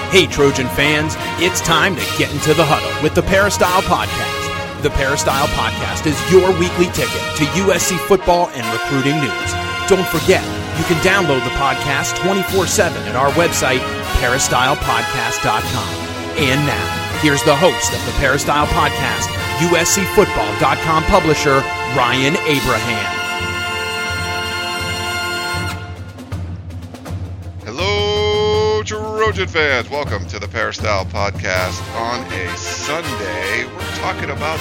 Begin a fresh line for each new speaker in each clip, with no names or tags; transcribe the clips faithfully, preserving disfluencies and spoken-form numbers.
Hey, Trojan fans, it's time to get into the huddle with the Peristyle Podcast. The Peristyle Podcast is your weekly ticket to U S C football and recruiting news. Don't forget, you can download the podcast twenty-four seven at our website, peristyle podcast dot com. And now, here's the host of the Peristyle Podcast, U S C football dot com publisher, Ryan Abraham.
Hello, Trojan fans. Welcome to the Peristyle Podcast on a Sunday. We're talking about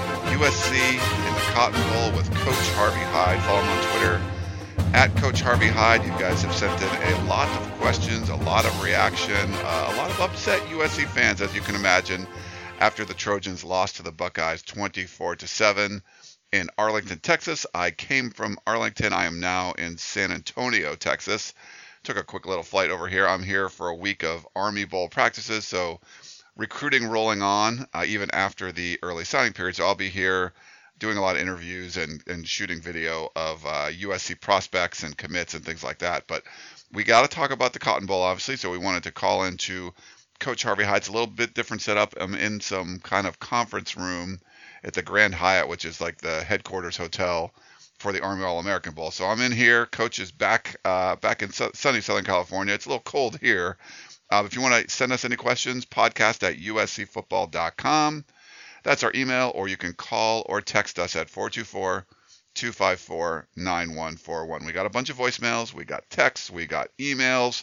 U S C in the Cotton Bowl with Coach Harvey Hyde. Follow him on Twitter, at Coach Harvey Hyde. You guys have sent in a lot of questions, a lot of reaction, uh, a lot of upset U S C fans, as you can imagine, after the Trojans lost to the Buckeyes twenty-four to seven in Arlington, Texas. I came from Arlington. I am now in San Antonio, Texas. Took a quick little flight over here. I'm here for a week of Army Bowl practices, so recruiting rolling on uh, even after the early signing period. So I'll be here doing a lot of interviews and, and shooting video of uh, U S C prospects and commits and things like that. But we got to talk about the Cotton Bowl, obviously, so we wanted to call into Coach Harvey Hyde. It's a little bit different setup. I'm in some kind of conference room at the Grand Hyatt, which is like the headquarters hotel for the Army All-American Bowl. So I'm in here. Coach is back uh, back in su- sunny Southern California. It's a little cold here. Uh, if you want to send us any questions, podcast at U S C football dot com. That's our email, or you can call or text us at four two four, two five four, nine one four one. We got a bunch of voicemails. We got texts. We got emails.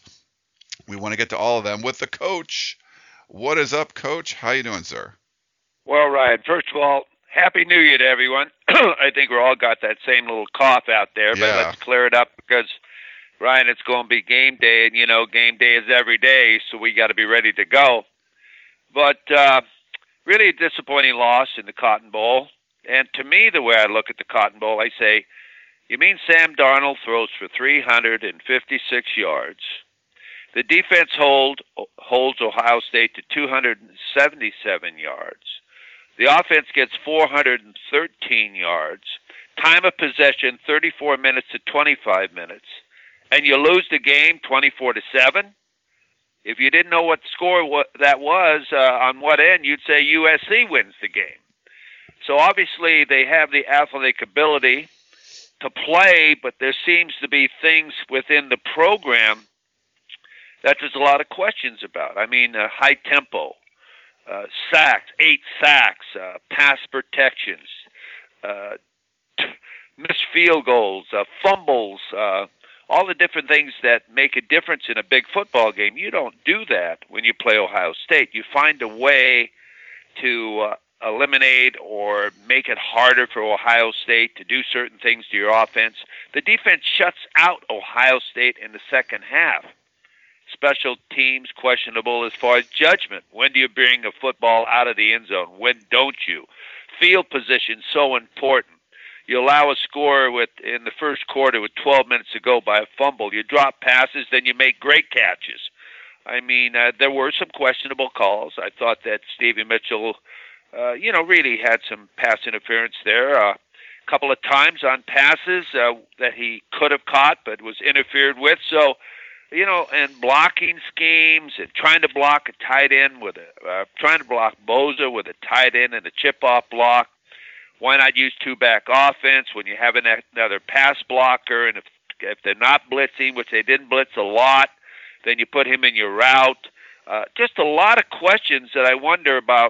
We want to get to all of them with the coach. What is up, Coach? How you doing, sir?
Well, Ryan, first of all, Happy New Year to everyone. I think we're all got that same little cough out there, but
Yeah.
let's clear it up because, Ryan, it's going to be game day, and, you know, game day is every day, so we got to be ready to go. But uh, really a disappointing loss in the Cotton Bowl. And to me, the way I look at the Cotton Bowl, I say, you mean Sam Darnold throws for three hundred fifty-six yards. The defense hold holds Ohio State to two hundred seventy-seven yards. The offense gets four hundred thirteen yards. Time of possession, thirty-four minutes to twenty-five minutes. And you lose the game twenty-four to seven. If you didn't know what score that was uh, on what end, you'd say U S C wins the game. So obviously they have the athletic ability to play, but there seems to be things within the program that there's a lot of questions about. I mean, uh, high tempo. Uh, sacks, eight sacks, uh, pass protections, uh, missed field goals, uh, fumbles, uh, all the different things that make a difference in a big football game. You don't do that when you play Ohio State. You find a way to uh, eliminate or make it harder for Ohio State to do certain things to your offense. The defense shuts out Ohio State in the second half. Special teams questionable as far as judgment. When do you bring a football out of the end zone? When don't you? Field position so important. You allow a score with in the first quarter with twelve minutes to go by a fumble. You drop passes, then you make great catches. I mean, uh, there were some questionable calls. I thought that Stevie Mitchell, uh, you know, really had some pass interference there. A uh, couple of times on passes uh, that he could have caught but was interfered with. So, you know, and blocking schemes and trying to block a tight end with a, uh, trying to block Bosa with a tight end and a chip-off block. Why not use two-back offense when you have an, another pass blocker? And if, if they're not blitzing, which they didn't blitz a lot, then you put him in your route. Uh, just a lot of questions that I wonder about.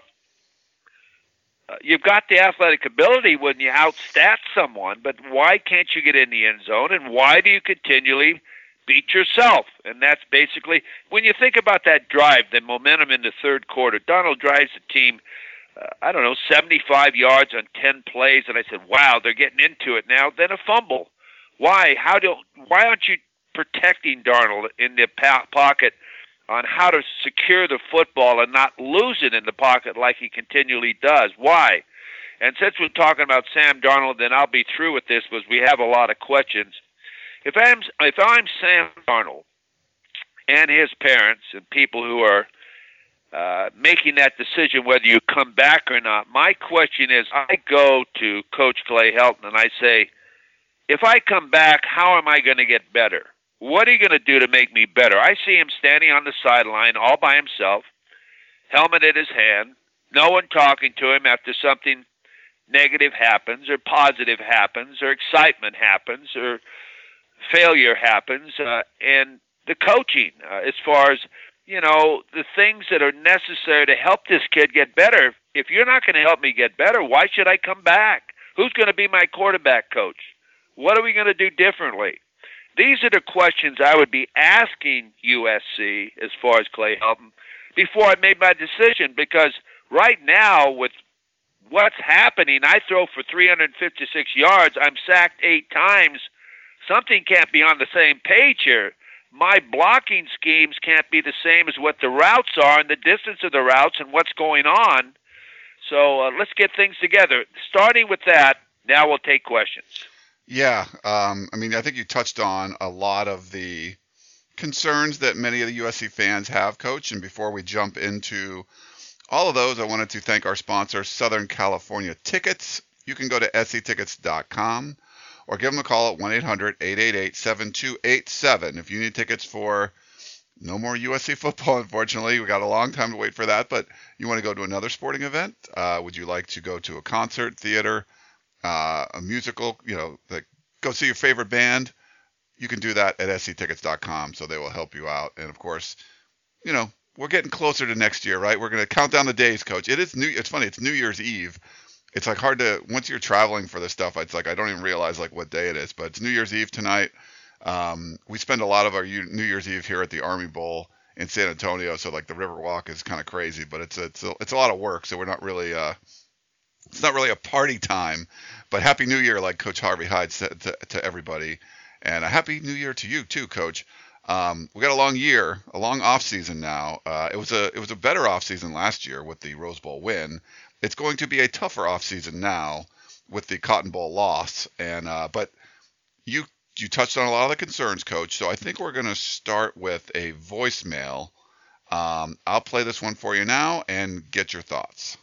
Uh, you've got the athletic ability when you outstat someone, but why can't you get in the end zone? And why do you continually beat yourself? And that's basically, when you think about that drive, the momentum in the third quarter, Donald drives the team, uh, I don't know, seventy-five yards on ten plays, and I said, wow, they're getting into it now. Then a fumble. Why? How do? Why aren't you protecting Darnold in the po- pocket on how to secure the football and not lose it in the pocket like he continually does? Why? And since we're talking about Sam Darnold, then I'll be through with this because we have a lot of questions. If I'm if I'm Sam Darnold and his parents and people who are uh, making that decision whether you come back or not, my question is, I go to Coach Clay Helton and I say, if I come back, how am I going to get better? what are you going to do to make me better? I see him standing on the sideline all by himself, helmet in his hand, no one talking to him after something negative happens or positive happens or excitement happens or failure happens. Uh, and the coaching, uh, as far as, you know, the things that are necessary to help this kid get better. If you're not going to help me get better, why should I come back? Who's going to be my quarterback coach? What are we going to do differently? These are the questions I would be asking U S C as far as Clay Helton before I made my decision, because right now with what's happening, I throw for three hundred fifty-six yards. I'm sacked eight times. Something can't be on the same page here. My blocking schemes can't be the same as what the routes are and the distance of the routes and what's going on. So uh, let's get things together. Starting with that, now we'll take questions.
Yeah, um, I mean, I think you touched on a lot of the concerns that many of the U S C fans have, Coach. And before we jump into all of those, I wanted to thank our sponsor, Southern California Tickets. You can go to S C tickets dot com or give them a call at one eight hundred eight eight eight seven two eight seven if you need tickets for no more U S C football. Unfortunately, we got a long time to wait for that, but you want to go to another sporting event? Uh, would you like to go to a concert, theater, uh, a musical, you know, like go see your favorite band? You can do that at S C tickets dot com, so they will help you out. And of course, you know, we're getting closer to next year, right? We're going to count down the days, Coach. It is new. It's funny. It's New Year's Eve. It's like hard to, once you're traveling for this stuff, it's like I don't even realize like what day it is, but it's New Year's Eve tonight. Um, we spend a lot of our New Year's Eve here at the Army Bowl in San Antonio, so like the Riverwalk is kind of crazy, but it's a, it's a, it's a lot of work, so we're not really uh, it's not really a party time. But Happy New Year, like Coach Harvey Hyde said to, to everybody, and a Happy New Year to you too, Coach. Um, we got a long year, a long off season now. Uh, it was a it was a better off season last year with the Rose Bowl win. It's going to be a tougher off season now with the Cotton Bowl loss, and uh, but you. You touched on a lot of the concerns, Coach, so I think we're going to start with a voicemail. Um, I'll play this one for you now and get your thoughts.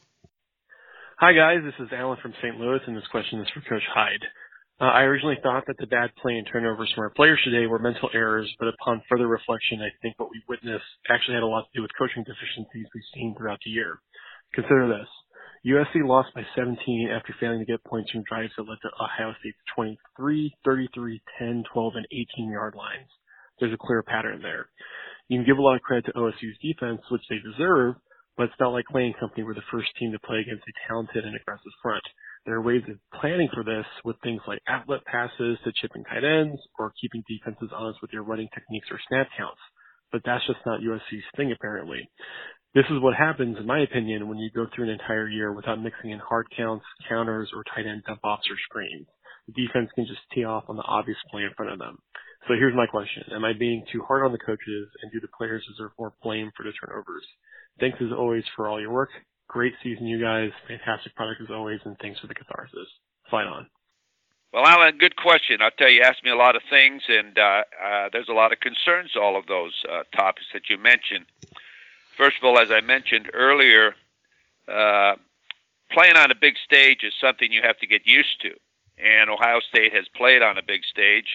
Hi, guys. This is Alan from Saint Louis, and this question is for Coach Hyde. Uh, I originally thought that the bad play and turnovers from our players today were mental errors, but upon further reflection, I think what we witnessed actually had a lot to do with coaching deficiencies we've seen throughout the year. Consider this. U S C lost by seventeen after failing to get points from drives that led to Ohio State's twenty-three, thirty-three, ten, twelve, and eighteen-yard lines. There's a clear pattern there. You can give a lot of credit to O S U's defense, which they deserve, but it's not like Clay and Company were the first team to play against a talented and aggressive front. There are ways of planning for this with things like outlet passes to chipping tight ends or keeping defenses honest with your running techniques or snap counts. But that's just not U S C's thing, apparently. This is what happens, in my opinion, when you go through an entire year without mixing in hard counts, counters, or tight end dump-offs or screens. The defense can just tee off on the obvious play in front of them. So here's my question. Am I being too hard on the coaches, and do the players deserve more blame for the turnovers? Thanks as always for all your work. Great season, you guys. Fantastic product as always, and thanks for the catharsis. Fight on.
Well, Alan, good question. I'll tell you, you asked me a lot of things, and uh, uh, there's a lot of concerns to all of those uh, topics that you mentioned. First of all, as I mentioned earlier, uh, playing on a big stage is something you have to get used to. And Ohio State has played on a big stage.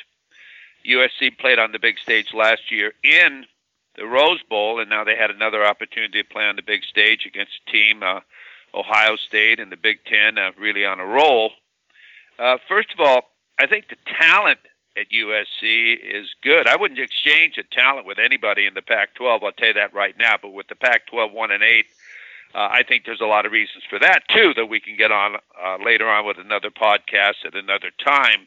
U S C played on the big stage last year in the Rose Bowl, and now they had another opportunity to play on the big stage against a team, uh, Ohio State in the Big Ten, uh, really on a roll. Uh, first of all, I think the talent at U S C is good. I wouldn't exchange a talent with anybody in the Pac twelve, I'll tell you that right now, but with the Pac twelve one and eight, uh, I think there's a lot of reasons for that, too, that we can get on uh, later on with another podcast at another time.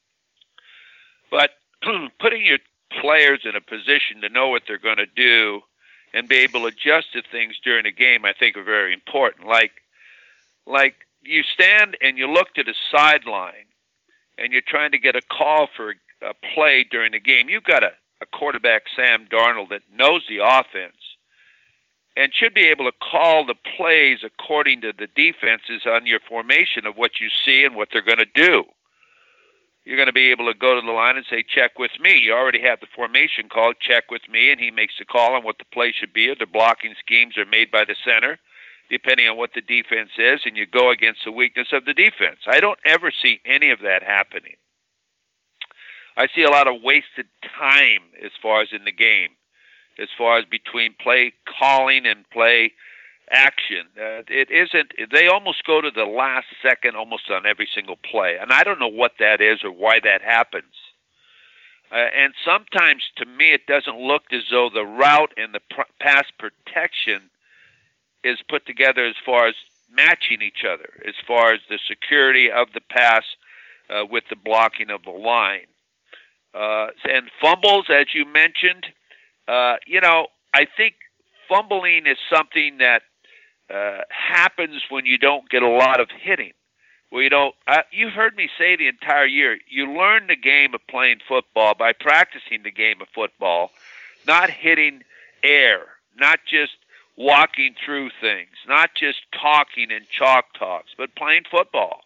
But putting your players in a position to know what they're going to do and be able to adjust to things during a game, I think are very important. Like, like you stand and you look to the sideline, and you're trying to get a call for a play during the game. You've got a, a quarterback, Sam Darnold, that knows the offense and should be able to call the plays according to the defenses on your formation of what you see and what they're going to do. You're going to be able to go to the line and say, check with me. You already have the formation called, check with me, and he makes the call on what the play should be. Or the blocking schemes are made by the center, depending on what the defense is, and you go against the weakness of the defense. I don't ever see any of that happening. I see a lot of wasted time as far as in the game, as far as between play calling and play action. Uh, it isn't, they almost go to the last second almost on every single play. And I don't know what that is or why that happens. Uh, and sometimes, to me, it doesn't look as though the route and the pr- pass protection is put together as far as matching each other, as far as the security of the pass uh, with the blocking of the line. Uh, and fumbles, as you mentioned, uh, you know, I think fumbling is something that uh, happens when you don't get a lot of hitting. Well, you know, uh, you've heard me say the entire year, you learn the game of playing football by practicing the game of football, not hitting air, not just walking through things, not just talking in chalk talks, but playing football.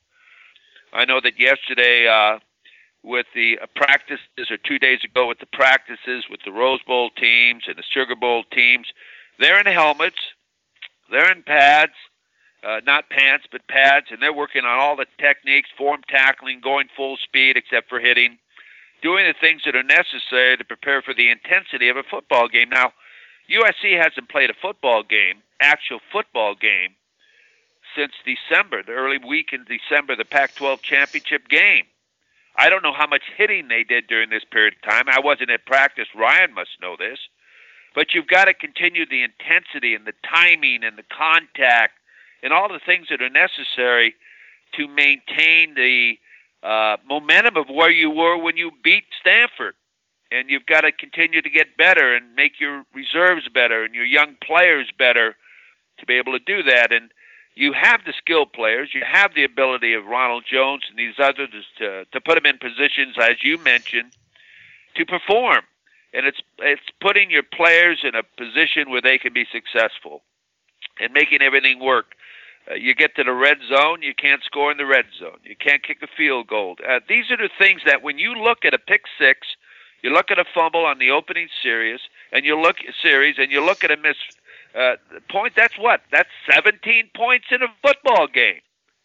I know that yesterday uh, with the uh, practices, or two days ago with the practices with the Rose Bowl teams and the Sugar Bowl teams, they're in helmets, they're in pads, uh, not pants, but pads, and they're working on all the techniques, form tackling, going full speed except for hitting, doing the things that are necessary to prepare for the intensity of a football game. Now, U S C hasn't played a football game, actual football game, since December, the early week in December, the Pac twelve championship game. I don't know how much hitting they did during this period of time. I wasn't at practice. Ryan must know this. But you've got to continue the intensity and the timing and the contact and all the things that are necessary to maintain the uh, momentum of where you were when you beat Stanford. And you've got to continue to get better and make your reserves better and your young players better to be able to do that. And you have the skilled players. You have the ability of Ronald Jones and these others to, to put them in positions, as you mentioned, to perform. And it's it's putting your players in a position where they can be successful and making everything work. Uh, you get to the red zone, you can't score in the red zone. You can't kick a field goal. Uh, these are the things that when you look at a pick six, you look at a fumble on the opening series, and you look series, and you look at a miss uh, point. That's what? That's seventeen points in a football game.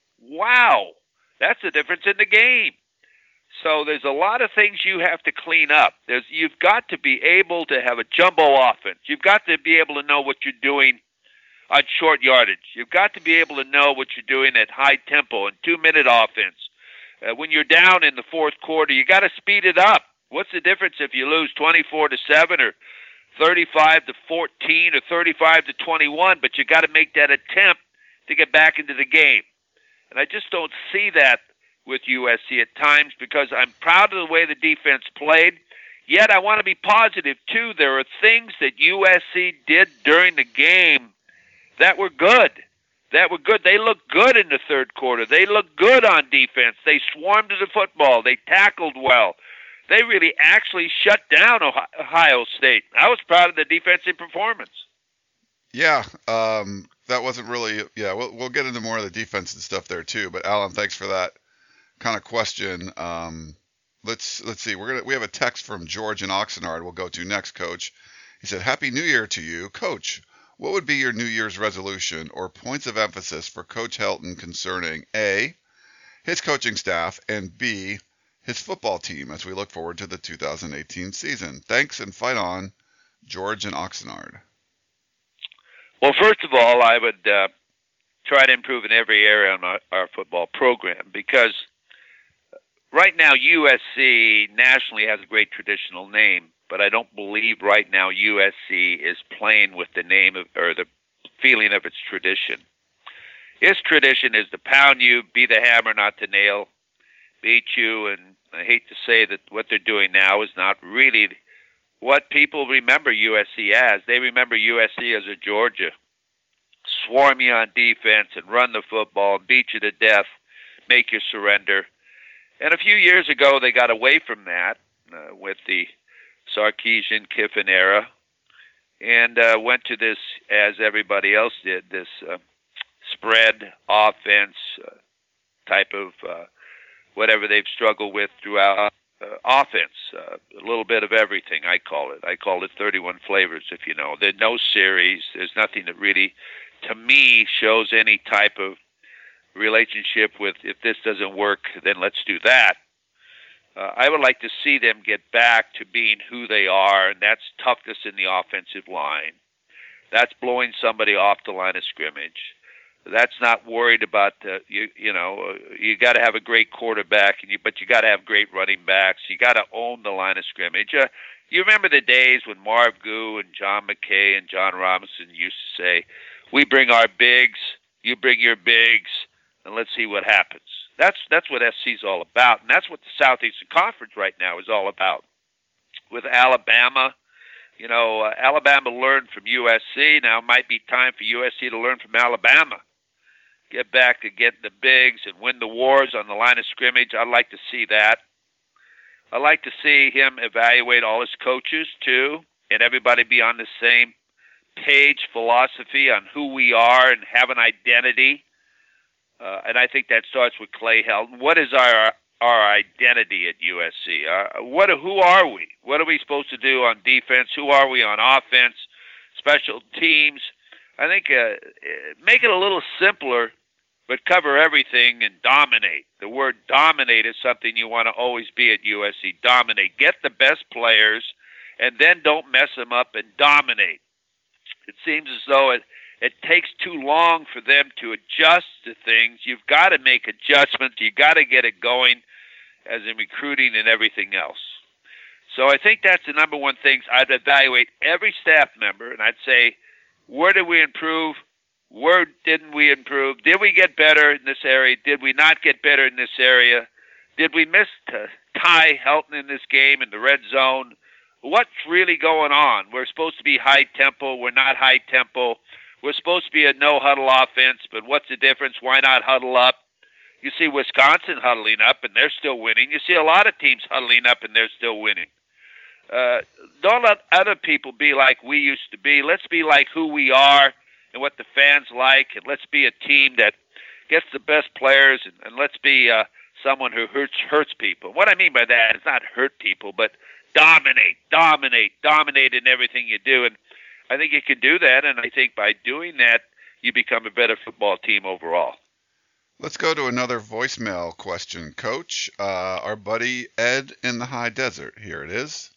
Wow, that's the difference in the game. So there's a lot of things you have to clean up. There's you've got to be able to have a jumbo offense. You've got to be able to know what you're doing on short yardage. You've got to be able to know what you're doing at high tempo and two-minute offense. Uh, when you're down in the fourth quarter, you got to speed it up. What's the difference if you lose twenty-four to seven or thirty-five to fourteen or thirty-five to twenty-one, but you got to make that attempt to get back into the game. And I just don't see that with U S C at times because I'm proud of the way the defense played, yet I want to be positive too. There are things that U S C did during the game that were good. That were good. They looked good in the third quarter. They looked good on defense. They swarmed to the football. They tackled well. They really actually shut down Ohio State. I was proud of the defensive performance.
Yeah, um, that wasn't really. Yeah, we'll we'll get into more of the defense and stuff there too. But Alan, thanks for that kind of question. Um, let's let's see. We're gonna we have a text from George in Oxnard. We'll go to next, Coach. He said, "Happy New Year to you, Coach. What would be your New Year's resolution or points of emphasis for Coach Helton concerning A, his coaching staff, and B, his football team as we look forward to the two thousand eighteen season? Thanks and fight on, George and Oxnard."
Well, first of all, I would uh, try to improve in every area on our, our football program because right now U S C nationally has a great traditional name, but I don't believe right now U S C is playing with the name of, or the feeling of its tradition. Its tradition is to pound you, be the hammer, not the nail, beat you, and I hate to say that what they're doing now is not really what people remember U S C as. They remember U S C as a Georgia. Swarm you on defense and run the football and beat you to death, make you surrender. And a few years ago, they got away from that uh, with the Sarkisian Kiffin era and uh, went to this, as everybody else did, this uh, spread offense uh, type of uh, whatever they've struggled with throughout uh, offense, uh, a little bit of everything, I call it. I call it thirty-one flavors, if you know. There's no series. There's nothing that really, to me, shows any type of relationship with if this doesn't work, then let's do that. Uh, I would like to see them get back to being who they are, and that's toughness in the offensive line. That's blowing somebody off the line of scrimmage. That's not worried about the, you you know, you got to have a great quarterback, and you, but you got to have great running backs. You got to own the line of scrimmage. Uh, you remember the days when Marv Goo and John McKay and John Robinson used to say, we bring our bigs, you bring your bigs, and let's see what happens. That's that's what S C is all about, and that's what the Southeastern Conference right now is all about. With Alabama, you know, uh, Alabama learned from U S C. Now it might be time for U S C to learn from Alabama. Get back to getting the bigs and win the wars on the line of scrimmage. I'd like to see that. I'd like to see him evaluate all his coaches, too, and everybody be on the same page philosophy on who we are and have an identity. Uh, and I think that starts with Clay Helton. What is our our identity at U S C? Uh, what? Who are we? What are we supposed to do on defense? Who are we on offense? Special teams? I think uh, make it a little simpler, but cover everything and dominate. The word dominate is something you want to always be at U S C. Dominate. Get the best players, and then don't mess them up and dominate. It seems as though it, it takes too long for them to adjust to things. You've got to make adjustments. You've got to get it going, as in recruiting and everything else. So I think that's the number one thing. I'd evaluate every staff member, and I'd say, where did we improve? Where didn't we improve? Did we get better in this area? Did we not get better in this area? Did we miss Ty Helton in this game in the red zone? What's really going on? We're supposed to be high tempo. We're not high tempo. We're supposed to be a no-huddle offense, but what's the difference? Why not huddle up? You see Wisconsin huddling up, and they're still winning. You see a lot of teams huddling up, and they're still winning. Uh, don't let other people be like we used to be. Let's be like who we are and what the fans like, and let's be a team that gets the best players, and, and let's be uh, someone who hurts hurts people. What I mean by that is not hurt people, but dominate, dominate, dominate in everything you do. And I think you can do that, and I think by doing that, you become a better football team overall.
Let's go to another voicemail question, Coach. Uh, our buddy Ed in the high desert. Here it is.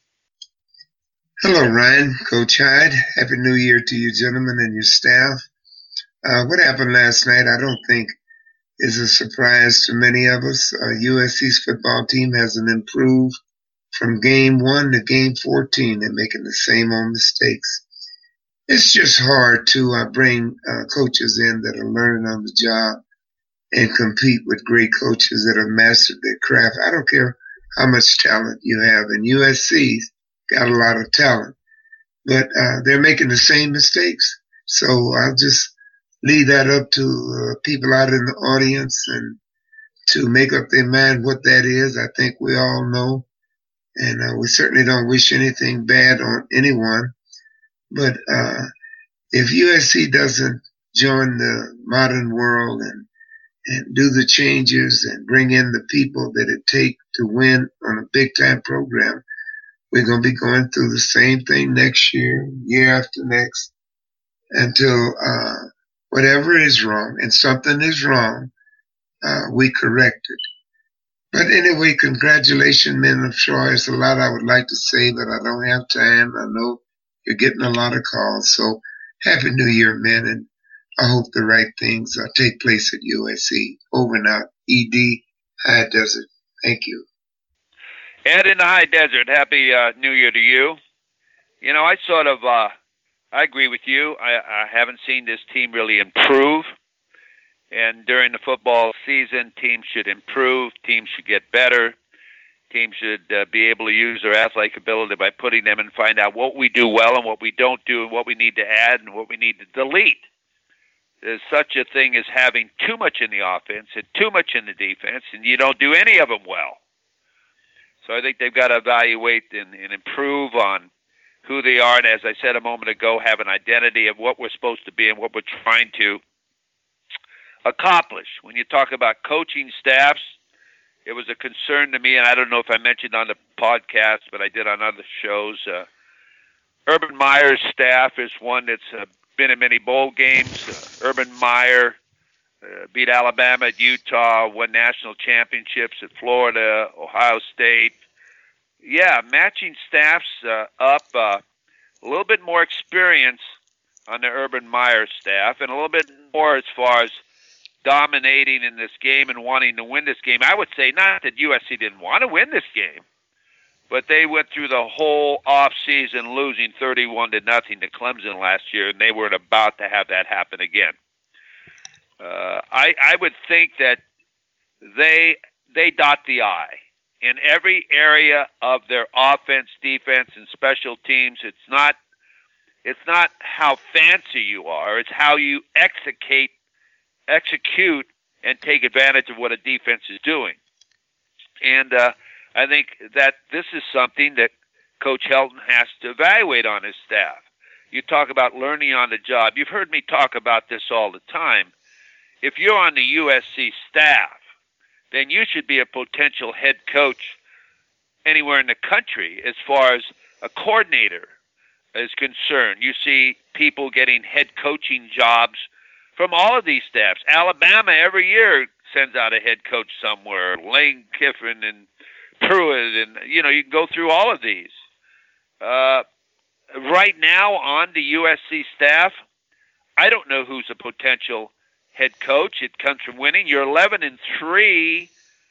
Hello, Ryan, Coach Hyde. Happy New Year to you gentlemen and your staff. Uh, what happened last night, I don't think is a surprise to many of us. Uh, U S C's football team hasn't improved from game one to game fourteen. They're making the same old mistakes. It's just hard to uh, bring uh, coaches in that are learning on the job and compete with great coaches that have mastered their craft. I don't care how much talent you have, and U S C's got a lot of talent, but uh, they're making the same mistakes. So I'll just leave that up to uh, people out in the audience and to make up their mind what that is. I think we all know, and uh, we certainly don't wish anything bad on anyone. But uh, if U S C doesn't join the modern world and and do the changes and bring in the people that it takes to win on a big-time program, we're going to be going through the same thing next year, year after next, until uh, whatever is wrong, and something is wrong, uh, we correct it. But anyway, congratulations, men of Troy. There's a lot I would like to say, but I don't have time. I know you're getting a lot of calls. So Happy New Year, men, and I hope the right things uh, take place at U S C. Over and out. E D, High Desert. Thank you.
Ed in the high desert, happy uh, New Year to you. You know, I sort of, uh, I agree with you. I, I haven't seen this team really improve. And during the football season, teams should improve. Teams should get better. Teams should uh, be able to use their athletic ability by putting them and find out what we do well and what we don't do and what we need to add and what we need to delete. There's such a thing as having too much in the offense and too much in the defense, and you don't do any of them well. So I think they've got to evaluate and, and improve on who they are, and as I said a moment ago, have an identity of what we're supposed to be and what we're trying to accomplish. When you talk about coaching staffs, it was a concern to me, and I don't know if I mentioned on the podcast, but I did on other shows. Uh, Urban Meyer's staff is one that's uh, been in many bowl games. Uh, Urban Meyer uh, beat Alabama at Utah, won national championships at Florida, Ohio State. Yeah, matching staffs uh, up, uh, a little bit more experience on the Urban Meyer staff, and a little bit more as far as dominating in this game and wanting to win this game. I would say not that U S C didn't want to win this game, but they went through the whole off season losing thirty-one to nothing to Clemson last year, and they weren't about to have that happen again. Uh, I, I would think that they they dot the I in every area of their offense, defense, and special teams. It's not it's not how fancy you are; it's how you execute execute and take advantage of what a defense is doing. And uh, I think that this is something that Coach Helton has to evaluate on his staff. You talk about learning on the job. You've heard me talk about this all the time. If you're on the U S C staff, then you should be a potential head coach anywhere in the country as far as a coordinator is concerned. You see people getting head coaching jobs from all of these staffs. Alabama every year sends out a head coach somewhere. Lane Kiffin and Pruitt, and you know, you can go through all of these. Uh, right now on the U S C staff, I don't know who's a potential head coach. It comes from winning. You're eleven and three,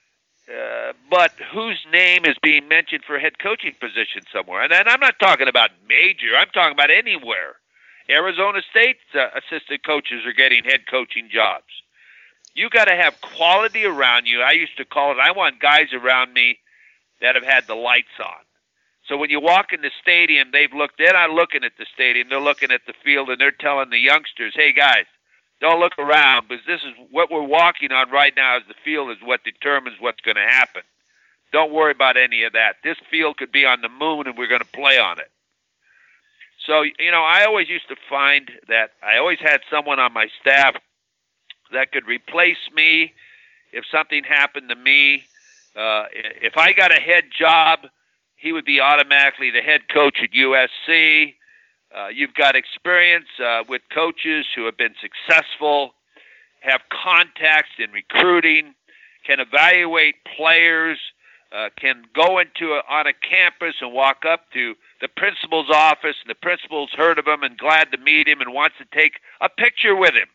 uh, but whose name is being mentioned for a head coaching position somewhere? And, and I'm not talking about major. I'm talking about anywhere. Arizona State's uh, assistant coaches are getting head coaching jobs. You got to have quality around you. I used to call it, I want guys around me that have had the lights on. So when you walk in the stadium, they've looked, they're not looking at the stadium, they're looking at the field, and they're telling the youngsters, hey guys, don't look around, because this is what we're walking on right now. Is the field is what determines what's going to happen. Don't worry about any of that. This field could be on the moon, and we're going to play on it. So, you know, I always used to find that I always had someone on my staff that could replace me if something happened to me. Uh, if I got a head job, he would be automatically the head coach at U S C. Uh, you've got experience uh, with coaches who have been successful, have contacts in recruiting, can evaluate players, uh, can go into a, on a campus and walk up to the principal's office, and the principal's heard of him and glad to meet him and wants to take a picture with him.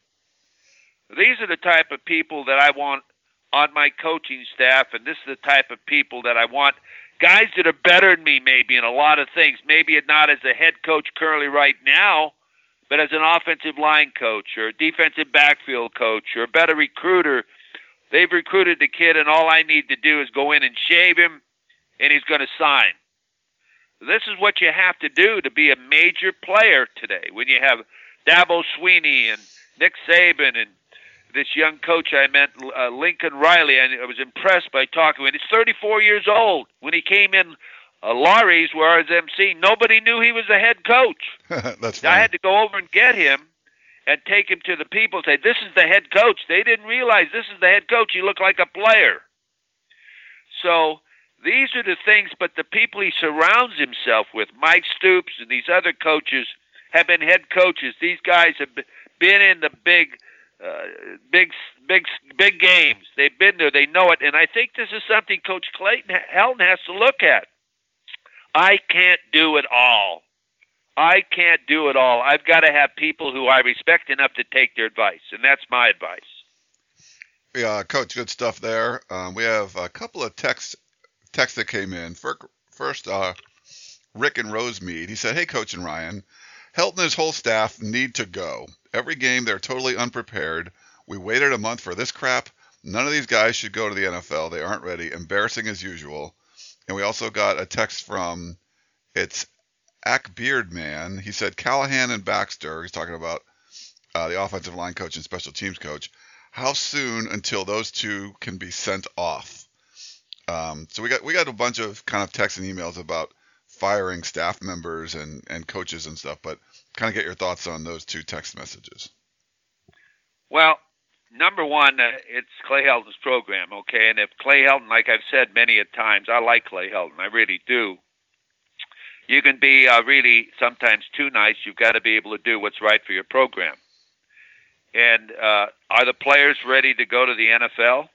These are the type of people that I want on my coaching staff, and this is the type of people that I want, guys that are better than me maybe in a lot of things, maybe not as a head coach currently right now, but as an offensive line coach or a defensive backfield coach or a better recruiter. They've recruited the kid, and all I need to do is go in and shave him, and he's going to sign. This is what you have to do to be a major player today. When you have Dabo Swinney and Nick Saban and this young coach I met, uh, Lincoln Riley, and I was impressed by talking with him. He's thirty-four years old. When he came in uh, Laurie's, where I was emceeing, nobody knew he was the head coach.
That's funny.
I had to go over and get him and take him to the people and say, this is the head coach. They didn't realize this is the head coach. He looked like a player. So these are the things, but the people he surrounds himself with, Mike Stoops and these other coaches, have been head coaches. These guys have been in the big, uh, big, big, big games. They've been there. They know it. And I think this is something Coach Clayton Helton has to look at. I can't do it all. I can't do it all. I've got to have people who I respect enough to take their advice, and that's my advice.
Yeah, Coach, good stuff there. Um, we have a couple of texts text that came in. First, uh, Rick and Rosemead. He said, hey, Coach and Ryan, Helton and his whole staff need to go. Every game, they're totally unprepared. We waited a month for this crap. None of these guys should go to the N F L. They aren't ready. Embarrassing as usual. And we also got a text from, it's Ack Beardman. He said, Callahan and Baxter, he's talking about uh, the offensive line coach and special teams coach, how soon until those two can be sent off? Um, so we got we got a bunch of kind of texts and emails about firing staff members and, and coaches and stuff, but kind of get your thoughts on those two text messages.
Well, number one, uh, it's Clay Helton's program, okay? And if Clay Helton, like I've said many a times, I like Clay Helton, I really do. You can be uh, really sometimes too nice. You've got to be able to do what's right for your program. And uh, are the players ready to go to the N F L?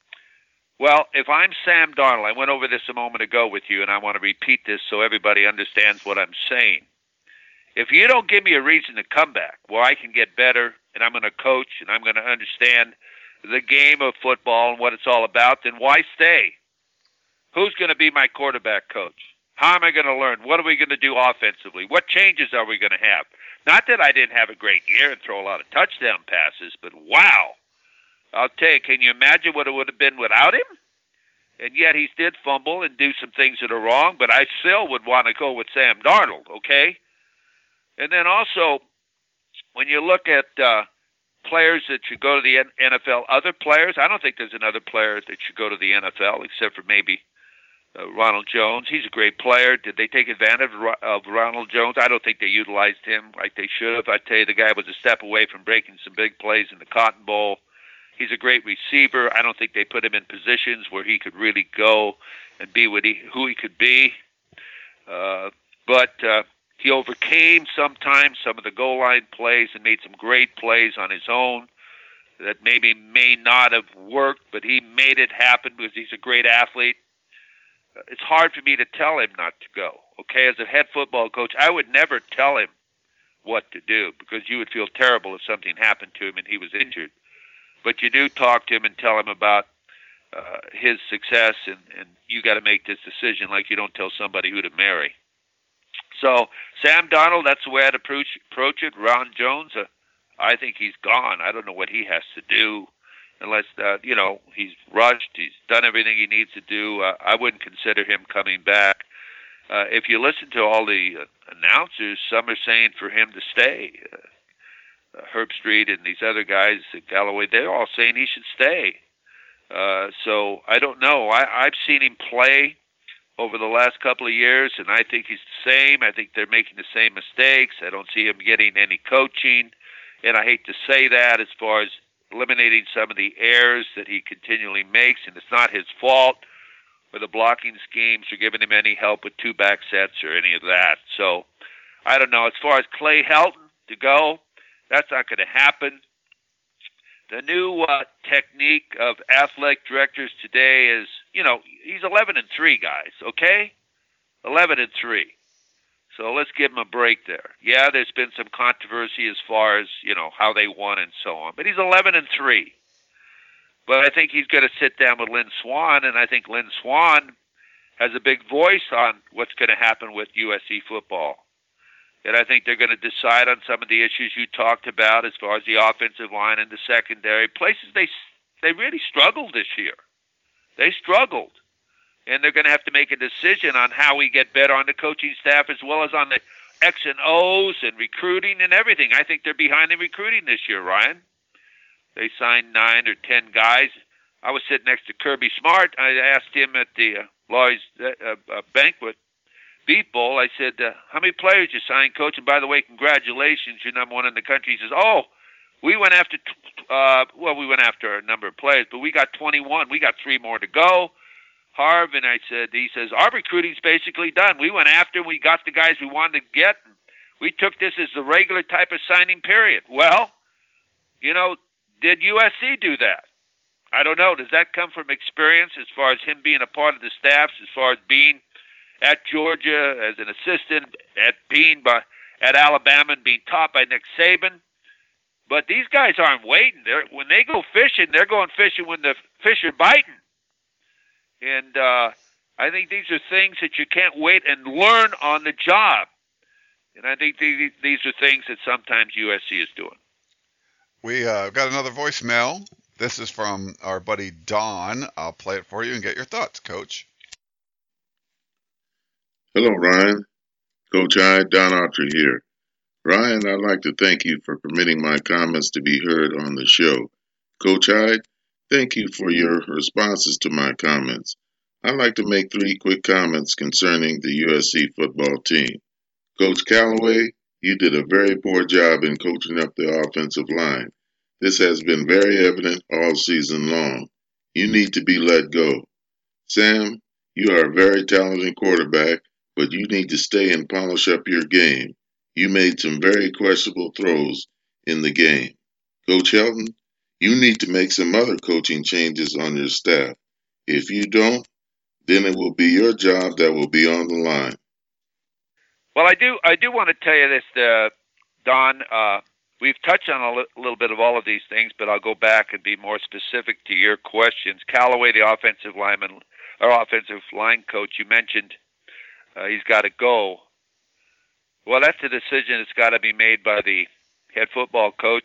Well, if I'm Sam Darnold, I went over this a moment ago with you, and I want to repeat this so everybody understands what I'm saying. If you don't give me a reason to come back where I can get better and I'm going to coach and I'm going to understand the game of football and what it's all about, then why stay? Who's going to be my quarterback coach? How am I going to learn? What are we going to do offensively? What changes are we going to have? Not that I didn't have a great year and throw a lot of touchdown passes, but wow. I'll tell you, can you imagine what it would have been without him? And yet he did fumble and do some things that are wrong, but I still would want to go with Sam Darnold, okay? And then also, when you look at uh, players that should go to the N F L, other players, I don't think there's another player that should go to the N F L except for maybe uh, Ronald Jones. He's a great player. Did they take advantage of Ronald Jones? I don't think they utilized him like they should have. I tell you, the guy was a step away from breaking some big plays in the Cotton Bowl. He's a great receiver. I don't think they put him in positions where he could really go and be what he, who he could be. Uh, but uh, he overcame sometimes some of the goal line plays and made some great plays on his own that maybe may not have worked, but he made it happen because he's a great athlete. It's hard for me to tell him not to go. Okay, as a head football coach, I would never tell him what to do because you would feel terrible if something happened to him and he was injured. But you do talk to him and tell him about uh, his success, and, and you got to make this decision like you don't tell somebody who to marry. So Sam Darnold, that's the way I'd approach, approach it. Ron Jones, uh, I think he's gone. I don't know what he has to do unless, uh, you know, he's rushed. He's done everything he needs to do. Uh, I wouldn't consider him coming back. Uh, if you listen to all the uh, announcers, some are saying for him to stay. Uh, Uh, Herb Street and these other guys at Galloway, they're all saying he should stay. Uh, so I don't know. I, I've seen him play over the last couple of years, and I think he's the same. I think they're making the same mistakes. I don't see him getting any coaching, and I hate to say that as far as eliminating some of the errors that he continually makes, and it's not his fault or the blocking schemes or giving him any help with two back sets or any of that. So I don't know. As far as Clay Helton to go, that's not going to happen. The new uh, technique of athletic directors today is, you know, he's eleven and three, guys, okay? eleven and three. So let's give him a break there. Yeah, there's been some controversy as far as, you know, how they won and so on, but he's eleven and three. But I think he's going to sit down with Lynn Swann, and I think Lynn Swann has a big voice on what's going to happen with U S C football. And I think they're going to decide on some of the issues you talked about as far as the offensive line and the secondary. Places they they really struggled this year. They struggled. And they're going to have to make a decision on how we get better on the coaching staff as well as on the X and O's and recruiting and everything. I think they're behind in recruiting this year, Ryan. They signed nine or ten guys. I was sitting next to Kirby Smart. I asked him at the uh, Lloyd's uh, uh, banquet, Beat Bowl, I said, uh, how many players you signed, Coach? And by the way, congratulations, you're number one in the country. He says, oh, we went after, uh, well, we went after a number of players, but we got twenty-one. We got three more to go. Harv, and I said, he says, our recruiting's basically done. We went after, we got the guys we wanted to get. We took this as the regular type of signing period. Well, you know, did U S C do that? I don't know. Does that come from experience as far as him being a part of the staffs, as far as being at Georgia as an assistant, at being by, at Alabama and being taught by Nick Saban? But these guys aren't waiting. They're, when they go fishing, they're going fishing when the fish are biting. And uh, I think these are things that you can't wait and learn on the job. And I think these, these are things that sometimes U S C is doing.
We uh, got another voicemail. This is from our buddy Don. I'll play it for you and get your thoughts, Coach.
Hello, Ryan. Coach Hyde, Don Autry here. Ryan, I'd like to thank you for permitting my comments to be heard on the show. Coach Hyde, thank you for your responses to my comments. I'd like to make three quick comments concerning the U S C football team. Coach Callaway, you did a very poor job in coaching up the offensive line. This has been very evident all season long. You need to be let go. Sam, you are a very talented quarterback, but you need to stay and polish up your game. You made some very questionable throws in the game. Coach Helton, you need to make some other coaching changes on your staff. If you don't, then it will be your job that will be on the line.
Well, I do I do want to tell you this, uh, Don. Uh, we've touched on a li- little bit of all of these things, but I'll go back and be more specific to your questions. Callaway, the offensive lineman, or offensive line coach, you mentioned uh, he's got to go. Well, that's a decision that's got to be made by the head football coach.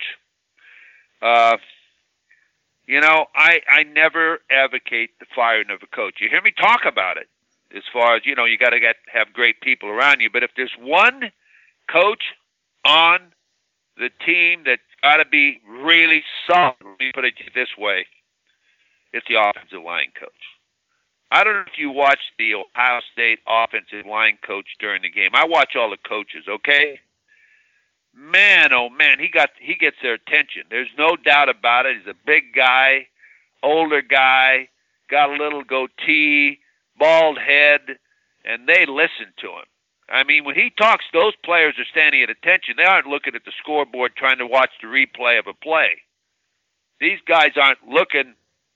Uh, you know, I, I never advocate the firing of a coach. You hear me talk about it as far as, you know, you got to get have great people around you. But if there's one coach on the team that's got to be really solid, let me put it this way, it's the offensive line coach. I don't know if you watched the Ohio State offensive line coach during the game. I watch all the coaches, okay? Man, oh man, he got he gets their attention. There's no doubt about it. He's a big guy, older guy, got a little goatee, bald head, and they listen to him. I mean, when he talks, those players are standing at attention. They aren't looking at the scoreboard trying to watch the replay of a play. These guys aren't looking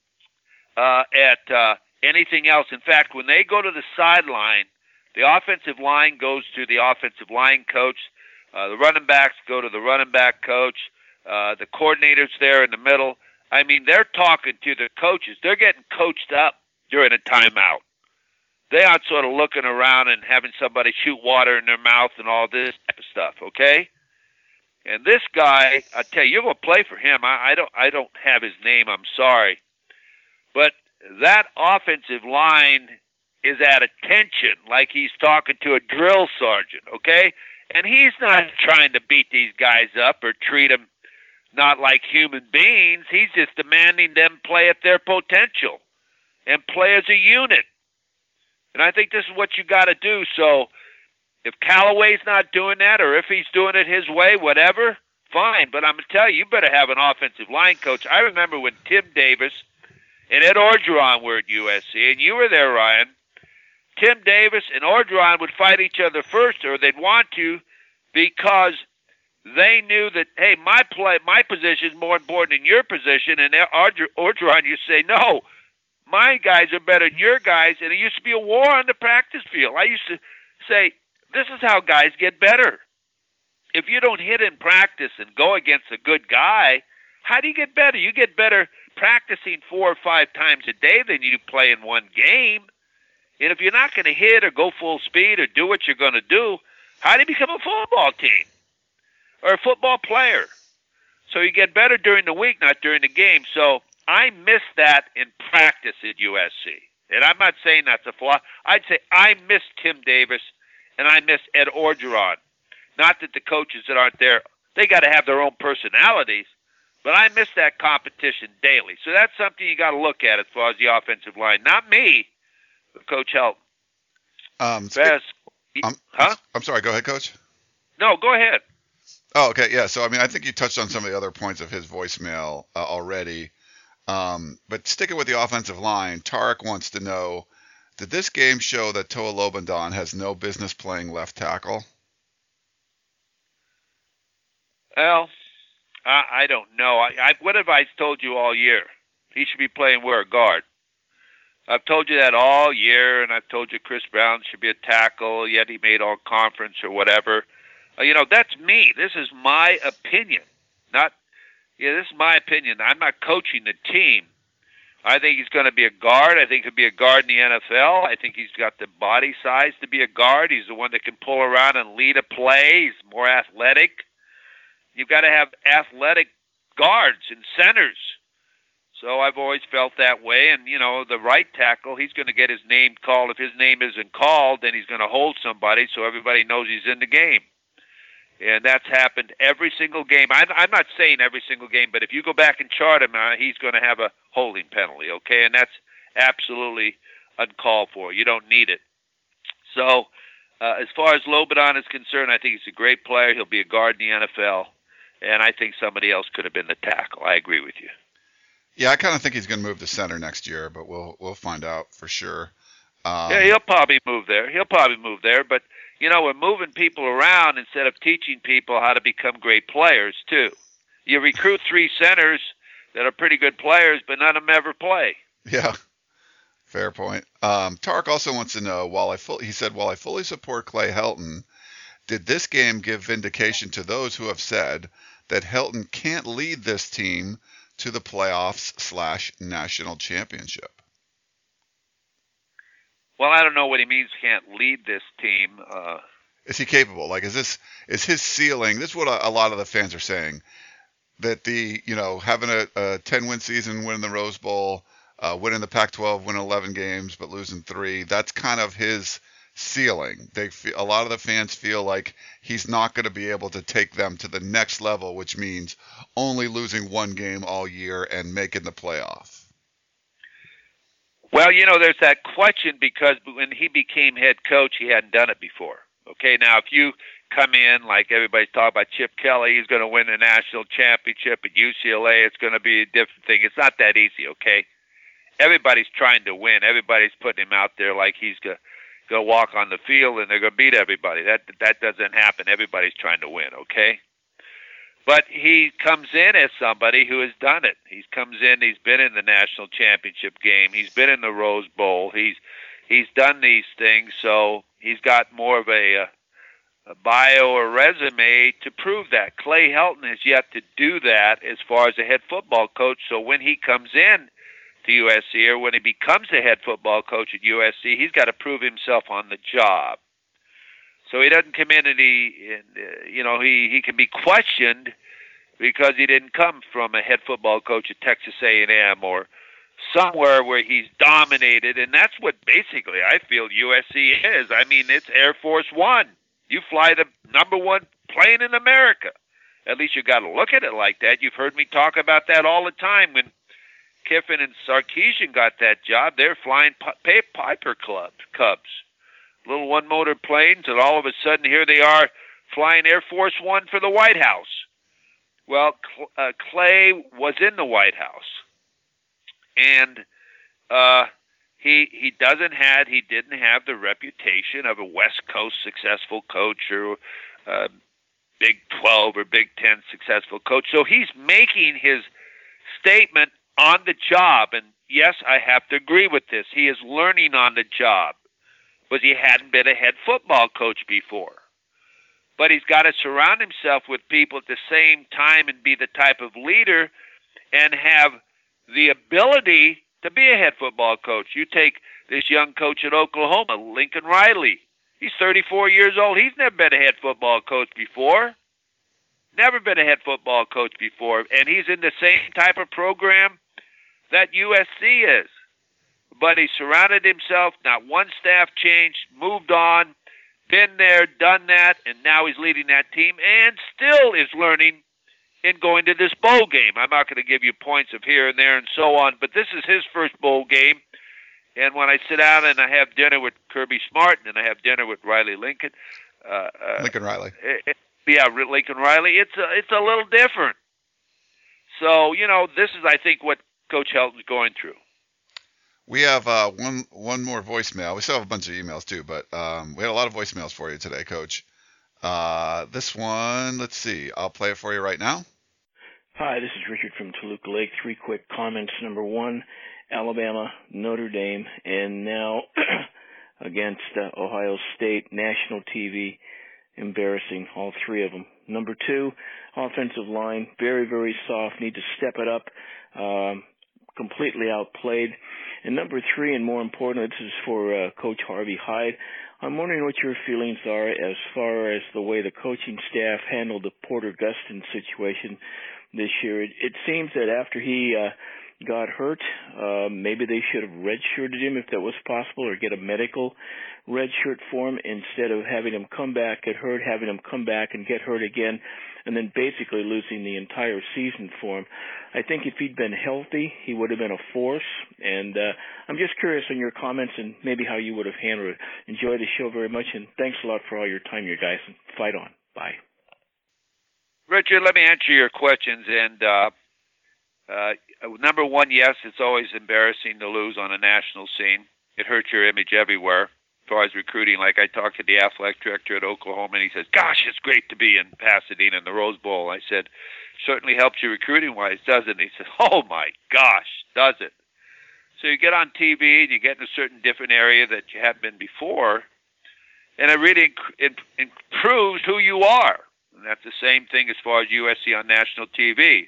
uh, at uh, anything else. In fact, when they go to the sideline, the offensive line goes to the offensive line coach. Uh, the running backs go to the running back coach. Uh, the coordinators there in the middle. I mean, they're talking to the coaches. They're getting coached up during a timeout. They aren't sort of looking around and having somebody shoot water in their mouth and all this type of stuff, okay? And this guy, I tell you, you're going to play for him. I, I don't I don't have his name. I'm sorry. But that offensive line is at attention like he's talking to a drill sergeant, okay? And he's not trying to beat these guys up or treat them not like human beings. He's just demanding them play at their potential and play as a unit. And I think this is what you got to do. So if Callaway's not doing that, or if he's doing it his way, whatever, fine. But I'm going to tell you, you better have an offensive line coach. I remember when Tim Davis and Ed Orgeron were at U S C, and you were there, Ryan. Tim Davis and Orgeron would fight each other first, or they'd want to, because they knew that, hey, my play, my position is more important than your position. And Orgeron, you say, no, my guys are better than your guys. And it used to be a war on the practice field. I used to say, this is how guys get better. If you don't hit in practice and go against a good guy, how do you get better? You get better practicing four or five times a day than you play in one game. And if you're not going to hit or go full speed or do what you're going to do, how do you become a football team or a football player? So you get better during the week, not during the game. So I miss that in practice at U S C. And I'm not saying that's a flaw. I'd say I miss Tim Davis and I miss Ed Orgeron. Not that the coaches that aren't there, they got to have their own personalities, but I miss that competition daily. So that's something you got to look at as far as the offensive line. Not me. Coach Helton.
Um,
Best.
I'm,
huh?
I'm sorry. Go ahead, Coach.
No, go ahead.
Oh, okay. Yeah. So, I mean, I think you touched on some of the other points of his voicemail uh, already. Um, but sticking with the offensive line, Tarek wants to know, did this game show that Toa Lobendahn has no business playing left tackle?
Well, I, I don't know. I, I, what have I told you all year? He should be playing where? Guard. I've told you that all year, and I've told you Chris Brown should be a tackle, yet he made all conference or whatever. Uh, you know, that's me. This is my opinion. Not, yeah, this is my opinion. I'm not coaching the team. I think he's going to be a guard. I think he'll be a guard in the N F L. I think he's got the body size to be a guard. He's the one that can pull around and lead a play. He's more athletic. You've got to have athletic guards and centers. So I've always felt that way. And, you know, the right tackle, he's going to get his name called. If his name isn't called, then he's going to hold somebody so everybody knows he's in the game. And that's happened every single game. I'm, I'm not saying every single game, but if you go back and chart him, uh, he's going to have a holding penalty, okay? And that's absolutely uncalled for. You don't need it. So uh, as far as Lobendahn is concerned, I think he's a great player. He'll be a guard in the N F L. And I think somebody else could have been the tackle. I agree with you.
Yeah, I kind of think he's going to move to center next year, but we'll we'll find out for sure. Um,
yeah, he'll probably move there. He'll probably move there. But, you know, we're moving people around instead of teaching people how to become great players, too. You recruit three centers that are pretty good players, but none of them ever play.
Yeah, fair point. Um, Tark also wants to know, while I full, he said, while I fully support Clay Helton, did this game give vindication to those who have said that Helton can't lead this team to the playoffs slash national championship?
Well, I don't know what he means can't lead this team. Uh,
is he capable? Like, is this is his ceiling? This is what a, a lot of the fans are saying. That the, you know, having a, a ten-win season, winning the Rose Bowl, uh, winning the Pac twelve, winning eleven games, but losing three, that's kind of his ceiling. They feel, a lot of the fans feel like he's not going to be able to take them to the next level, which means only losing one game all year and making the playoff.
Well, you know, there's that question because when he became head coach, he hadn't done it before. Okay, now if you come in like everybody's talking about Chip Kelly, he's going to win the national championship at U C L A, it's going to be a different thing. It's not that easy, okay? Everybody's trying to win. Everybody's putting him out there like he's going to walk on the field and they're going to beat everybody. That that doesn't happen. Everybody's trying to win, okay? But he comes in as somebody who has done it. He comes in, he's been in the national championship game. He's been in the Rose Bowl. He's he's done these things, so he's got more of a, a bio or resume to prove that. Clay Helton has yet to do that as far as a head football coach, so when he comes in to U S C or when he becomes the head football coach at U S C, he's got to prove himself on the job. So he doesn't come in and he, and, uh, you know, he, he can be questioned because he didn't come from a head football coach at Texas A and M or somewhere where he's dominated, and that's what basically I feel U S C is. I mean, it's Air Force One. You fly the number one plane in America. At least you got to look at it like that. You've heard me talk about that all the time. When Kiffin and Sarkisian got that job, they're flying Piper Cubs. Cubs. Little one-motor planes, and all of a sudden here they are flying Air Force One for the White House. Well, uh, Clay was in the White House, and uh, he he doesn't had he didn't have the reputation of a West Coast successful coach or uh, Big twelve or Big Ten successful coach. So he's making his statement on the job, and yes, I have to agree with this. He is learning on the job. Because he hadn't been a head football coach before. But he's got to surround himself with people at the same time and be the type of leader and have the ability to be a head football coach. You take this young coach at Oklahoma, Lincoln Riley. He's thirty-four years old. He's never been a head football coach before. Never been a head football coach before. And he's in the same type of program that U S C is. But he surrounded himself, not one staff changed, moved on, been there, done that, and now he's leading that team and still is learning in going to this bowl game. I'm not going to give you points of here and there and so on, but this is his first bowl game. And when I sit down and I have dinner with Kirby Smart and I have dinner with Riley Lincoln, uh, uh,
Lincoln Riley,
it, it, yeah, Lincoln Riley, it's a, it's a little different. So, you know, this is, I think, what Coach Helton's going through.
We have uh, one one more voicemail. We still have a bunch of emails too, but um, we had a lot of voicemails for you today, Coach. Uh, this one, let's see. I'll play it for you right now.
Hi, this is Richard from Toluca Lake. Three quick comments. Number one, Alabama, Notre Dame, and now against uh, Ohio State, national T V. Embarrassing, all three of them. Number two, offensive line, very, very soft. Need to step it up. Um, completely outplayed. And number three, and more important, this is for uh, Coach Harvey Hyde. I'm wondering what your feelings are as far as the way the coaching staff handled the Porter Gustin situation this year. It, it seems that after he uh, got hurt, uh, maybe they should have redshirted him if that was possible, or get a medical redshirt for him instead of having him come back, get hurt, having him come back and get hurt again, and then basically losing the entire season for him. I think if he'd been healthy, he would have been a force, and uh, I'm just curious on your comments and maybe how you would have handled it. Enjoy the show very much, and thanks a lot for all your time, you guys, and fight on. Bye.
Richard, let me answer your questions, and uh, uh, number one, yes, it's always embarrassing to lose on a national scene. It hurts your image everywhere. far as recruiting. Like I talked to the athletic director at Oklahoma, and he says, gosh, it's great to be in Pasadena in the Rose Bowl. I said, certainly helps you recruiting-wise, doesn't it? He said, oh, my gosh, does it? So you get on T V, and you get in a certain different area that you haven't been before, and it really inc- improves who you are. And that's the same thing as far as U S C on national T V.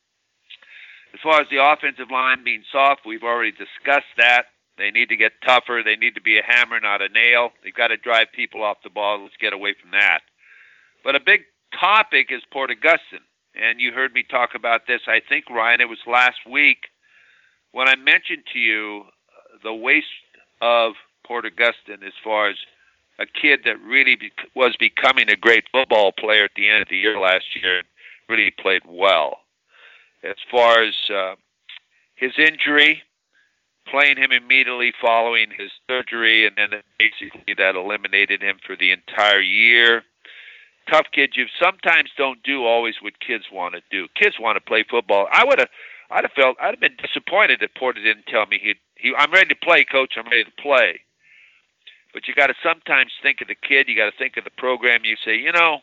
As far as the offensive line being soft, we've already discussed that. They need to get tougher. They need to be a hammer, not a nail. They've got to drive people off the ball. Let's get away from that. But a big topic is Port Augusta. And you heard me talk about this, I think, Ryan, it was last week when I mentioned to you the waste of Port Augusta as far as a kid that really be- was becoming a great football player at the end of the year last year, really played well. As far as uh, his injury, playing him immediately following his surgery, and then basically that eliminated him for the entire year. Tough kid. You sometimes don't do always what kids want to do. Kids want to play football. I would have, I'd have felt, I'd have been disappointed that Porter didn't tell me he, he, I'm ready to play, coach. I'm ready to play. But you got to sometimes think of the kid. You got to think of the program. You say, you know,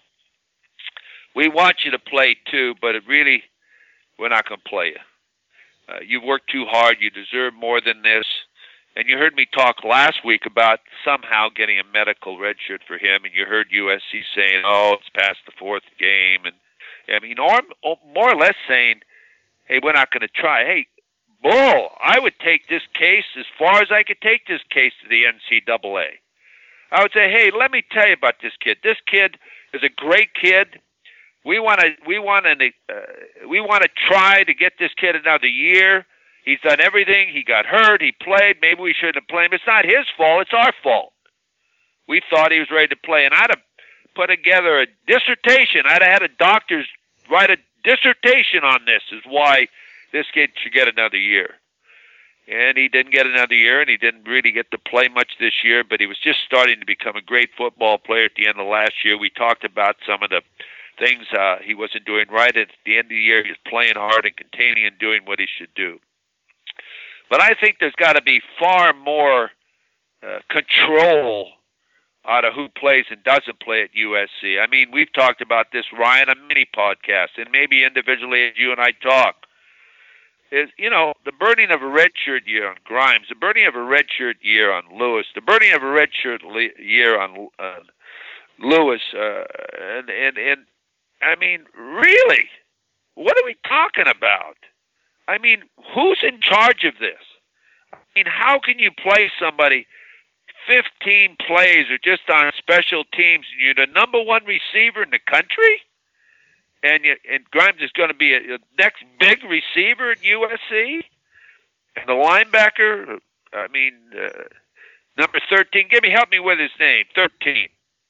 we want you to play too, but it really, we're not going to play you. Uh, you've worked too hard. You deserve more than this. And you heard me talk last week about somehow getting a medical red shirt for him, and you heard U S C saying, oh, it's past the fourth game. And I mean, or, more or less saying, hey, we're not going to try. Hey, Bull, I would take this case as far as I could take this case to the N C double A. I would say, hey, let me tell you about this kid. This kid is a great kid. We want to we want to uh, we want to try to get this kid another year. He's done everything. He got hurt. He played. Maybe we shouldn't have played him. It's not his fault. It's our fault. We thought he was ready to play, and I'd have put together a dissertation. I'd have had a doctor's write a dissertation on this, is why this kid should get another year. And he didn't get another year, and he didn't really get to play much this year, but he was just starting to become a great football player at the end of last year. We talked about some of the things uh, he wasn't doing right. At the end of the year, he was playing hard and containing and doing what he should do. But I think there's got to be far more uh, control out of who plays and doesn't play at U S C. I mean, we've talked about this, Ryan, on many podcasts, and maybe individually as you and I talk. Is, you know, the burning of a redshirt year on Grimes, the burning of a redshirt year on Lewis, the burning of a redshirt le- year on uh, Lewis, uh, and, and, and, I mean, really, what are we talking about? I mean, who's in charge of this? I mean, how can you play somebody fifteen plays or just on special teams, and you're the number one receiver in the country? And, you, and Grimes is going to be a, a next big receiver at U S C? And the linebacker, I mean, uh, number thirteen, give me, help me with his name, thirteen.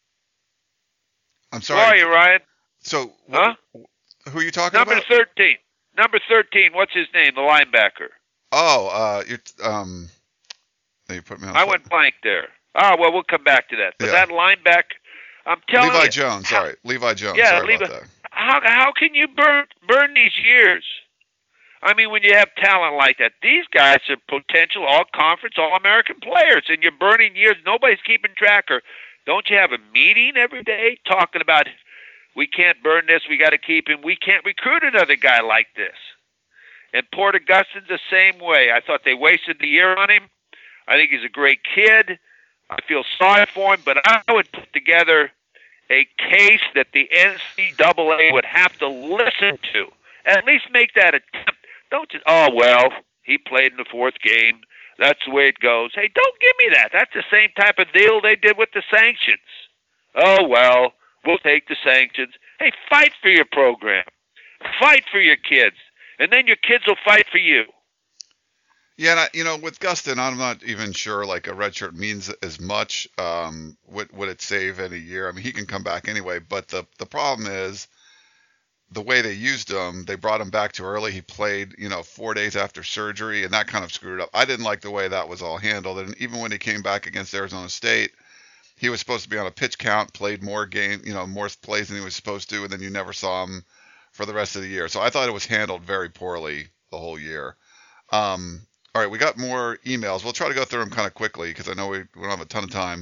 I'm sorry.
Where are you, Ryan?
So,
huh?
Who are you talking
number
about?
Number thirteen. Number thirteen, what's his name, the linebacker?
Oh, uh, you're, um, you put me on.
I foot. went blank there. Oh, well, we'll come back to that. But yeah. that linebacker, I'm telling
Levi
you.
Jones,
how,
sorry. Levi Jones,
yeah,
sorry
Levi,
about that.
How, how can you burn, burn these years? I mean, when you have talent like that, these guys are potential all-conference, all-American players, and you're burning years. Nobody's keeping track. Or don't you have a meeting every day talking about, we can't burn this, we got to keep him, we can't recruit another guy like this? And Port Augusta's the same way. I thought they wasted the year on him. I think he's a great kid. I feel sorry for him, but I would put together a case that the N C double A would have to listen to. At least make that attempt. Don't just, oh, well, he played in the fourth game. That's the way it goes. Hey, don't give me that. That's the same type of deal they did with the sanctions. Oh, well, we'll take the sanctions. Hey, fight for your program. Fight for your kids. And then your kids will fight for you.
Yeah, and I, you know, with Gustin, I'm not even sure like a red shirt means as much. Um, would would it save any year? I mean, he can come back anyway. But the the problem is the way they used him. They brought him back too early. He played, you know, four days after surgery, and that kind of screwed up. I didn't like the way that was all handled. And even when he came back against Arizona State, he was supposed to be on a pitch count, played more game, you know, more plays than he was supposed to, and then you never saw him for the rest of the year. So I thought it was handled very poorly the whole year. Um, all right, we got more emails. We'll try to go through them kind of quickly because I know we, we don't have a ton of time.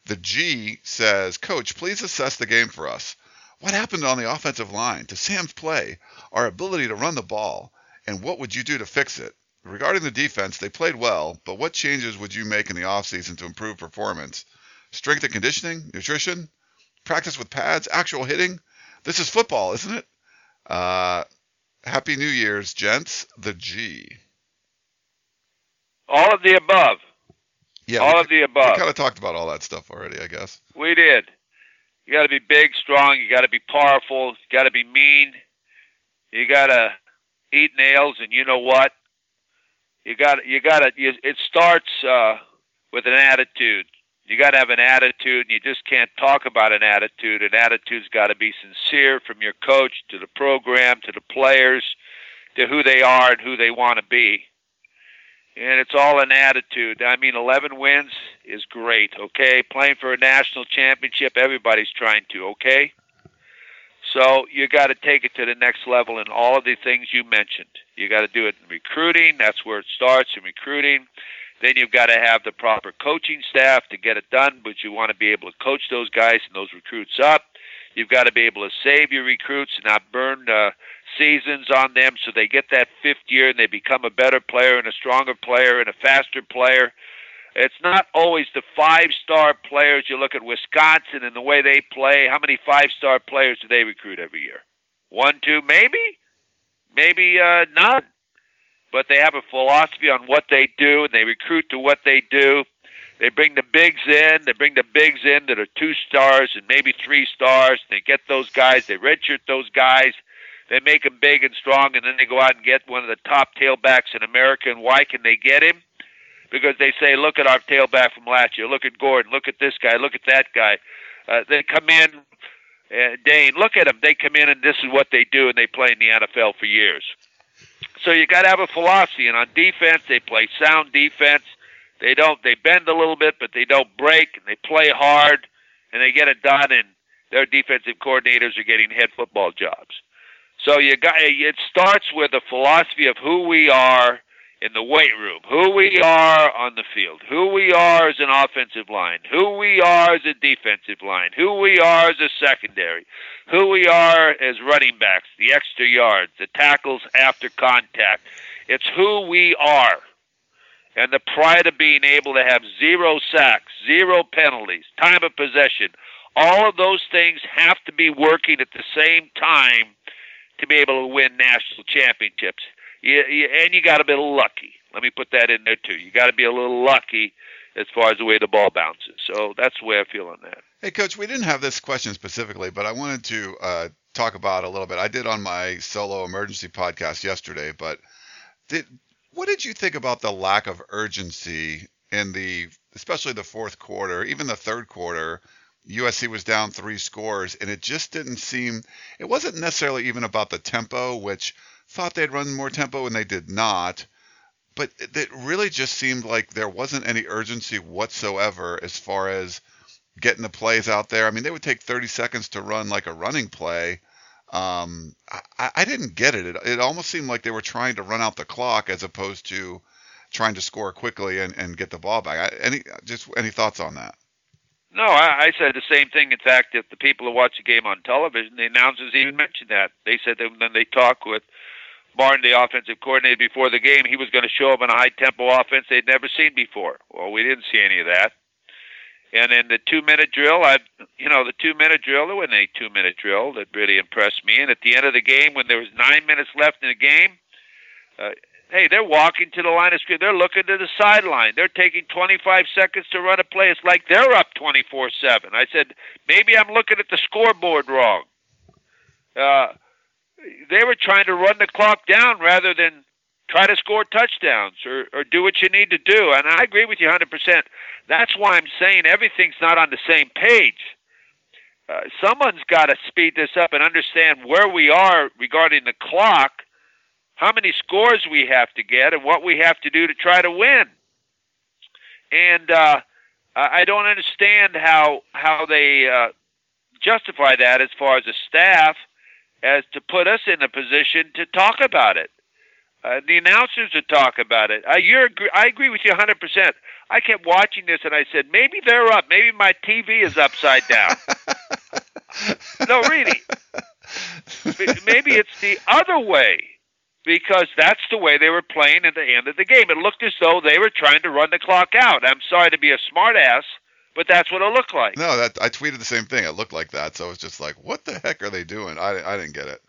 The G says, Coach, please assess the game for us. What happened on the offensive line to Sam's play, our ability to run the ball, and what would you do to fix it? Regarding the defense, they played well, but what changes would you make in the offseason to improve performance? Strength and conditioning, nutrition, practice with pads, actual hitting? This is football, isn't it? Uh, Happy New Year's, gents. The G.
All of the above.
Yeah,
all
we,
of the above.
We kind of talked about all that stuff already, I guess.
We did. You got to be big, strong. You got to be powerful. You got to be mean. You got to eat nails, and you know what? You got you got to. It starts uh, with an attitude. You got to have an attitude, and you just can't talk about an attitude. An attitude's got to be sincere from your coach to the program to the players to who they are and who they want to be. And it's all an attitude. I mean, eleven wins is great, okay? Playing for a national championship, everybody's trying to, okay? So you got to take it to the next level in all of the things you mentioned. You got to do it in recruiting. That's where it starts, in recruiting. Then you've got to have the proper coaching staff to get it done, but you want to be able to coach those guys and those recruits up. You've got to be able to save your recruits and not burn uh, seasons on them so they get that fifth year and they become a better player and a stronger player and a faster player. It's not always the five-star players. You look at Wisconsin and the way they play. How many five-star players do they recruit every year? One, two, maybe? Maybe uh, none. But they have a philosophy on what they do, and they recruit to what they do. They bring the bigs in. They bring the bigs in that are two stars and maybe three stars. They get those guys. They redshirt those guys. They make them big and strong, and then they go out and get one of the top tailbacks in America. And why can they get him? Because they say, look at our tailback from last year. Look at Gordon. Look at this guy. Look at that guy. Uh, they come in, uh, Dane, look at them. They come in, and this is what they do, and they play in the N F L for years. So you got to have a philosophy. And on defense, they play sound defense. They don't. They bend a little bit, but they don't break, and they play hard, and they get it done, and their defensive coordinators are getting head football jobs. So you got. It starts with a philosophy of who we are in the weight room, who we are on the field, who we are as an offensive line, who we are as a defensive line, who we are as a secondary, who we are as running backs, the extra yards, the tackles after contact. It's who we are. And the pride of being able to have zero sacks, zero penalties, time of possession, all of those things have to be working at the same time to be able to win national championships. You, you, and you got to be a little lucky. Let me put that in there, too. You got to be a little lucky as far as the way the ball bounces. So that's the way I feel on that.
Hey, Coach, we didn't have this question specifically, but I wanted to uh, talk about it a little bit. I did on my solo emergency podcast yesterday, but did what did you think about the lack of urgency in the, especially the fourth quarter, even the third quarter? U S C was down three scores, and it just didn't seem, it wasn't necessarily even about the tempo, which thought they'd run more tempo, and they did not. But it, it really just seemed like there wasn't any urgency whatsoever as far as getting the plays out there. I mean, they would take thirty seconds to run like a running play. Um, I, I didn't get it. it. It almost seemed like they were trying to run out the clock as opposed to trying to score quickly and, and get the ball back. I, any just any thoughts on that?
No, I, I said the same thing. In fact, if the people who watch the game on television, the announcers even mentioned that. They said that when they talked with Martin, the offensive coordinator, before the game, he was going to show up in a high-tempo offense they'd never seen before. Well, we didn't see any of that. And in the two-minute drill, I, you know, the two-minute drill, there wasn't any two-minute drill that really impressed me. And at the end of the game, when there was nine minutes left in the game, uh, hey, they're walking to the line of scrimmage. They're looking to the sideline. They're taking twenty-five seconds to run a play. It's like they're up twenty-four seven. I said, maybe I'm looking at the scoreboard wrong. Uh, they were trying to run the clock down rather than try to score touchdowns or, or do what you need to do. And I agree with you one hundred percent. That's why I'm saying everything's not on the same page. Uh, someone's got to speed this up and understand where we are regarding the clock, how many scores we have to get, and what we have to do to try to win. And uh, I don't understand how how they uh, justify that as far as a staff as to put us in a position to talk about it. Uh, the announcers would talk about it. Uh, you're, I agree with you one hundred percent. I kept watching this, and I said, maybe they're up. Maybe my T V is upside down. No, really. Maybe it's the other way, because that's the way they were playing at the end of the game. It looked as though they were trying to run the clock out. I'm sorry to be a smartass, but that's what it looked like.
No, that I tweeted the same thing. It looked like that, so it was just like, what the heck are they doing? I, I didn't get it.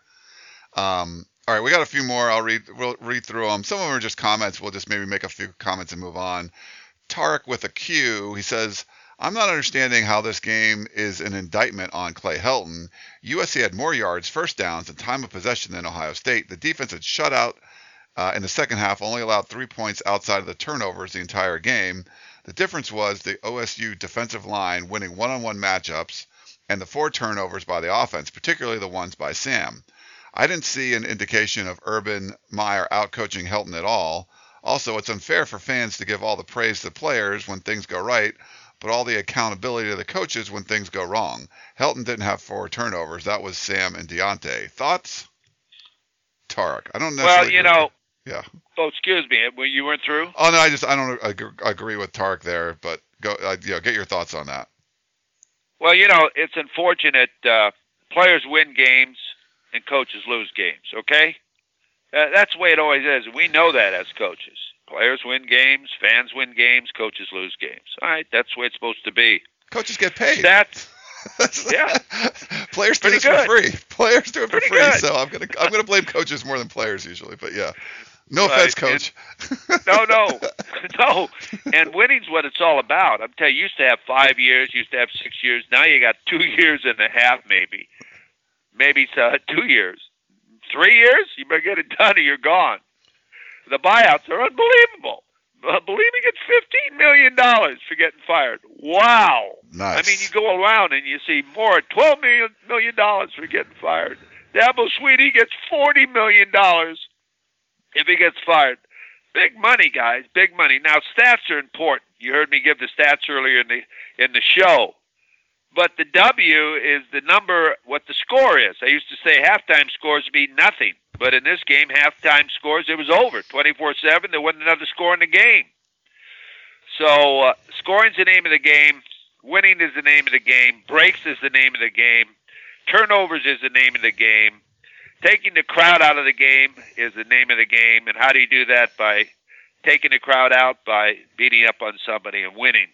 Um, all right, we got a few more. I'll read we'll read through them. Some of them are just comments. We'll just maybe make a few comments and move on. Tarek with a Q, he says, I'm not understanding how this game is an indictment on Clay Helton. U S C had more yards, first downs, and time of possession than Ohio State. The defense had shut out uh, in the second half, only allowed three points outside of the turnovers the entire game. The difference was the O S U defensive line winning one-on-one matchups and the four turnovers by the offense, particularly the ones by Sam. I didn't see an indication of Urban Meyer outcoaching Helton at all. Also, it's unfair for fans to give all the praise to the players when things go right, but all the accountability to the coaches when things go wrong. Helton didn't have four turnovers. That was Sam and Deontay. Thoughts? Tarek. I don't necessarily.
Well, you know.
Yeah.
Oh, excuse me. You weren't through?
Oh, no, I just I don't agree with Tarek there, but go. Uh, you know, get your thoughts on that.
Well, you know, it's unfortunate. Uh, players win games and coaches lose games, okay? Uh, that's the way it always is. We know that as coaches. Players win games, fans win games, coaches lose games. All right, that's the way it's supposed to be.
Coaches get paid.
That's, yeah.
Players do
Pretty
this
good.
for free. Players do it for
Pretty
free,
good.
so I'm gonna I'm gonna blame coaches more than players usually, but yeah. No
Right,
offense, coach.
and- no, no, no. And winning's what it's all about. I'm telling you, you used to have five years, used to have six years. Now you got two years and a half, maybe. Maybe uh, two years. Three years? You better get it done or you're gone. The buyouts are unbelievable. Uh, believing it's fifteen million dollars for getting fired. Wow.
Nice.
I mean, you go around and you see more, twelve million dollars for getting fired. Dabo Swinney gets forty million dollars if he gets fired. Big money, guys, big money. Now, stats are important. You heard me give the stats earlier in the in the show. But the W is the number, what the score is. I used to say halftime scores mean nothing. But in this game, halftime scores, it was over. twenty-four seven, there wasn't another score in the game. So uh, scoring's the name of the game. Winning is the name of the game. Breaks is the name of the game. Turnovers is the name of the game. Taking the crowd out of the game is the name of the game. And how do you do that? By taking the crowd out, by beating up on somebody and winning.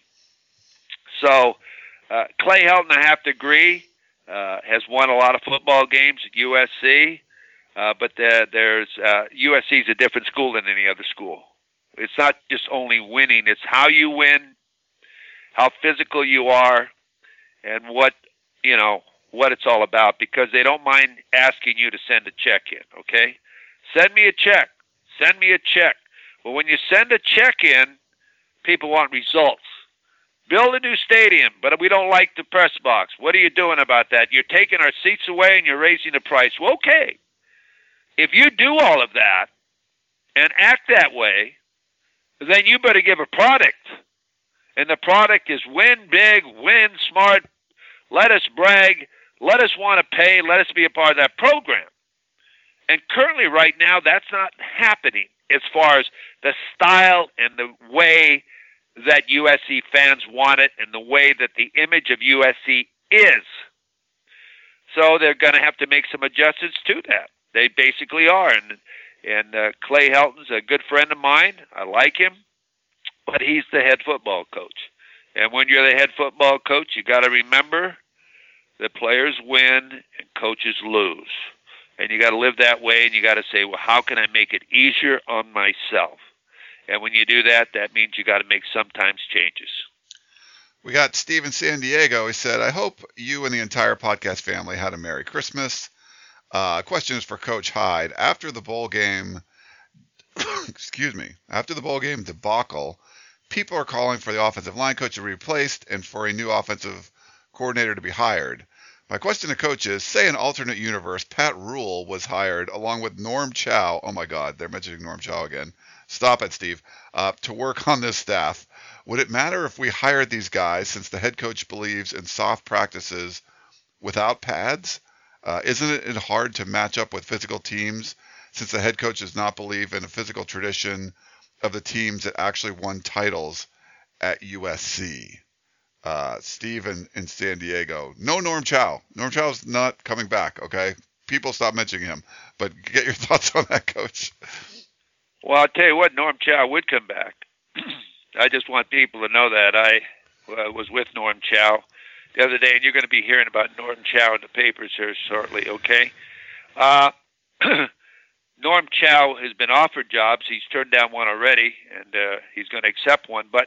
So uh, Clay Helton, I have to agree, uh, has won a lot of football games at U S C. Uh, but the, there's uh, U S C is a different school than any other school. It's not just only winning; it's how you win, how physical you are, and what you know what it's all about. Because they don't mind asking you to send a check in. Okay, send me a check. Send me a check. But when you send a check in, people want results. Build a new stadium, but we don't like the press box. What are you doing about that? You're taking our seats away and you're raising the price. Well, okay. If you do all of that and act that way, then you better give a product. And the product is win big, win smart, let us brag, let us want to pay, let us be a part of that program. And currently right now, that's not happening as far as the style and the way that U S C fans want it and the way that the image of U S C is. So they're going to have to make some adjustments to that. They basically are, and and uh, Clay Helton's a good friend of mine. I like him, but he's the head football coach. And when you're the head football coach, you got to remember that players win and coaches lose, and you got to live that way. And you got to say, well, how can I make it easier on myself? And when you do that, that means you got to make sometimes changes.
We got Steve in San Diego. He said, I hope you and the entire podcast family had a Merry Christmas. Uh, question is for Coach Hyde. After the bowl game, excuse me, after the bowl game debacle, people are calling for the offensive line coach to be replaced and for a new offensive coordinator to be hired. My question to Coach is, say in alternate universe, Pat Rule was hired along with Norm Chow. Oh my God, they're mentioning Norm Chow again. Stop it, Steve. Uh, to work on this staff. Would it matter if we hired these guys since the head coach believes in soft practices without pads? Uh, isn't it hard to match up with physical teams since the head coach does not believe in a physical tradition of the teams that actually won titles at U S C. Uh, Steve in, in San Diego. No Norm Chow. Norm Chow's not coming back, okay? People stop mentioning him. But get your thoughts on that, Coach.
Well, I'll tell you what, Norm Chow would come back. I just want people to know that. I uh, was with Norm Chow the other day, and you're going to be hearing about Norm Chow in the papers here shortly, okay? Uh, Norm Chow has been offered jobs. He's turned down one already, and uh, he's going to accept one. But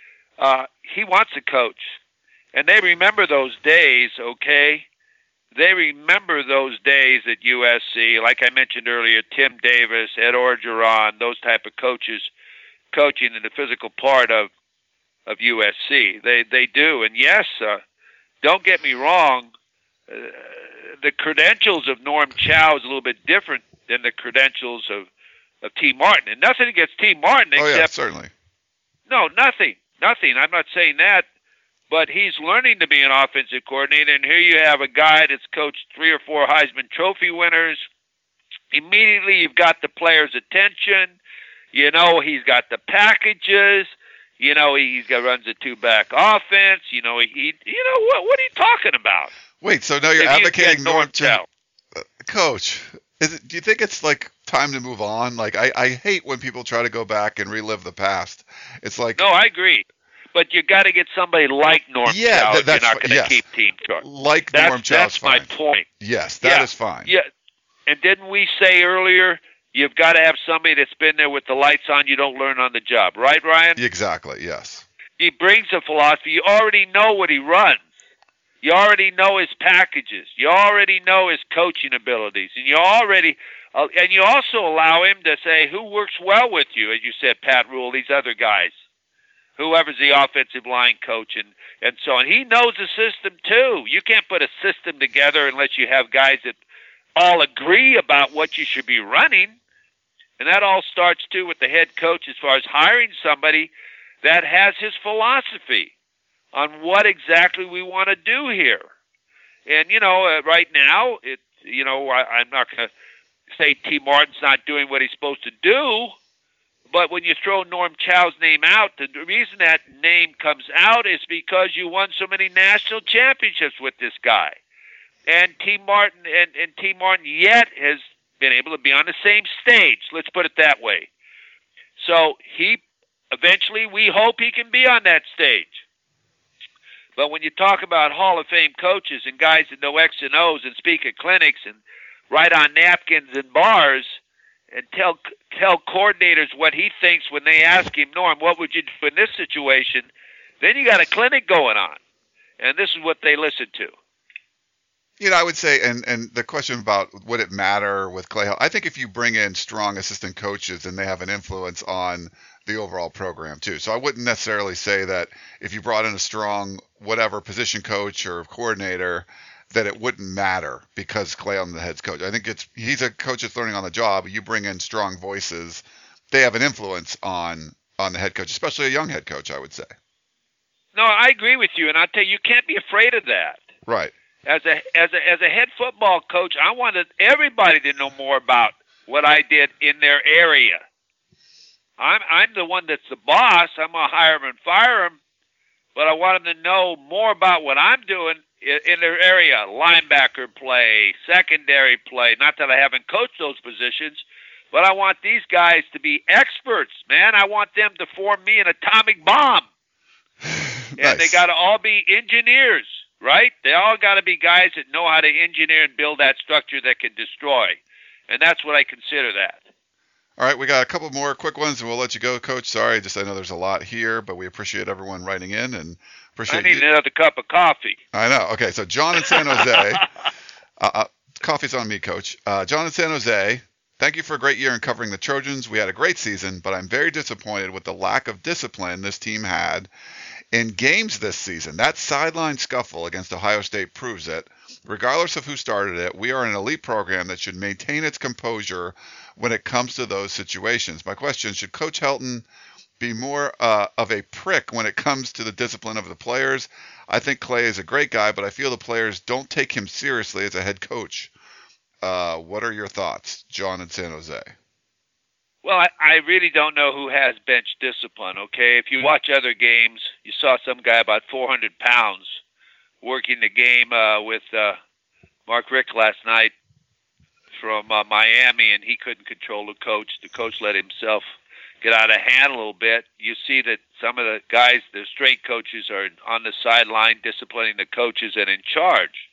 uh, he wants a coach. And they remember those days, okay? They remember those days at U S C, like I mentioned earlier, Tim Davis, Ed Orgeron, those type of coaches coaching in the physical part of of U S C. They they do. And yes, uh, don't get me wrong, uh, the credentials of Norm Chow is a little bit different than the credentials of, of T. Martin. And nothing against T. Martin except...
Oh, yeah, certainly.
No, nothing. Nothing. I'm not saying that. But he's learning to be an offensive coordinator, and here you have a guy that's coached three or four Heisman Trophy winners. Immediately you've got the player's attention. You know, he's got the packages. You know, he's got runs a two-back offense. You know, he, he you know, what what are you talking about?
Wait, so now you're
If
advocating
Norm
Norm Chow.
Chow.
Uh, Coach, is it, do you think it's like time to move on? Like, I, I hate when people try to go back and relive the past. It's like...
No, I agree. But you got to get somebody like Norm
yeah,
Chow
that,
if you're
that's
not going to
yes.
keep team charge.
Like
That's,
Norm Chow's
that's
fine.
my point.
Yes, that
yeah.
is fine.
Yeah, and didn't we say earlier you've got to have somebody that's been there with the lights on? You don't learn on the job, right, Ryan?
Exactly. Yes.
He brings a philosophy. You already know what he runs. You already know his packages. You already know his coaching abilities, and you already uh, and you also allow him to say who works well with you, as you said, Pat Rule, these other guys. Whoever's the offensive line coach and, and so on. He knows the system, too. You can't put a system together unless you have guys that all agree about what you should be running. And that all starts, too, with the head coach as far as hiring somebody that has his philosophy on what exactly we want to do here. And, you know, uh, right now, it, you know, I, I'm not going to say T. Martin's not doing what he's supposed to do. But when you throw Norm Chow's name out, the reason that name comes out is because you won so many national championships with this guy. And T. Martin and, and T. Martin yet has been able to be on the same stage. Let's put it that way. So he eventually we hope he can be on that stage. But when you talk about Hall of Fame coaches and guys that know X and O's and speak at clinics and write on napkins and bars, and tell tell coordinators what he thinks when they ask him, Norm, what would you do in this situation? Then you got a clinic going on. And this is what they listen to.
You know, I would say, and, and the question about would it matter with Clay Helton, I think if you bring in strong assistant coaches, then they have an influence on the overall program too. So I wouldn't necessarily say that if you brought in a strong whatever position coach or coordinator, that it wouldn't matter because Clay Helton's the head coach. I think it's he's a coach that's learning on the job. You bring in strong voices, they have an influence on on the head coach, especially a young head coach, I would say.
No, I agree with you, and I'll tell you, you can't be afraid of that.
Right.
As a as a as a head football coach, I wanted everybody to know more about what I did in their area. I'm I'm the one that's the boss. I'm gonna hire them and fire them, but I want them to know more about what I'm doing in their area, linebacker play, secondary play. Not that I haven't coached those positions, but I want these guys to be experts, man. I want them to form me an atomic bomb. And
Nice.
they got to all be engineers, right? They all got to be guys that know how to engineer and build that structure that can destroy. And that's what I consider that.
All right, we got a couple more quick ones, and we'll let you go, Coach. Sorry, just I know there's a lot here, but we appreciate everyone writing in and appreciate.
I need
you.
another cup of coffee.
I know. Okay, so John in San Jose. uh, uh, coffee's on me, Coach. Uh, John in San Jose. Thank you for a great year in covering the Trojans. We had a great season, but I'm very disappointed with the lack of discipline this team had in games this season. That sideline scuffle against Ohio State proves it. Regardless of who started it, we are an elite program that should maintain its composure when it comes to those situations. My question, should Coach Helton be more uh, of a prick when it comes to the discipline of the players? I think Clay is a great guy, but I feel the players don't take him seriously as a head coach. Uh, what are your thoughts, John in San Jose?
Well, I, I really don't know who has bench discipline, okay? If you watch other games, you saw some guy about four hundred pounds working the game uh, with uh, Mark Richt last night from uh, Miami, and he couldn't control the coach. The coach let himself get out of hand a little bit. You see that some of the guys, the strength coaches, are on the sideline disciplining the coaches and in charge.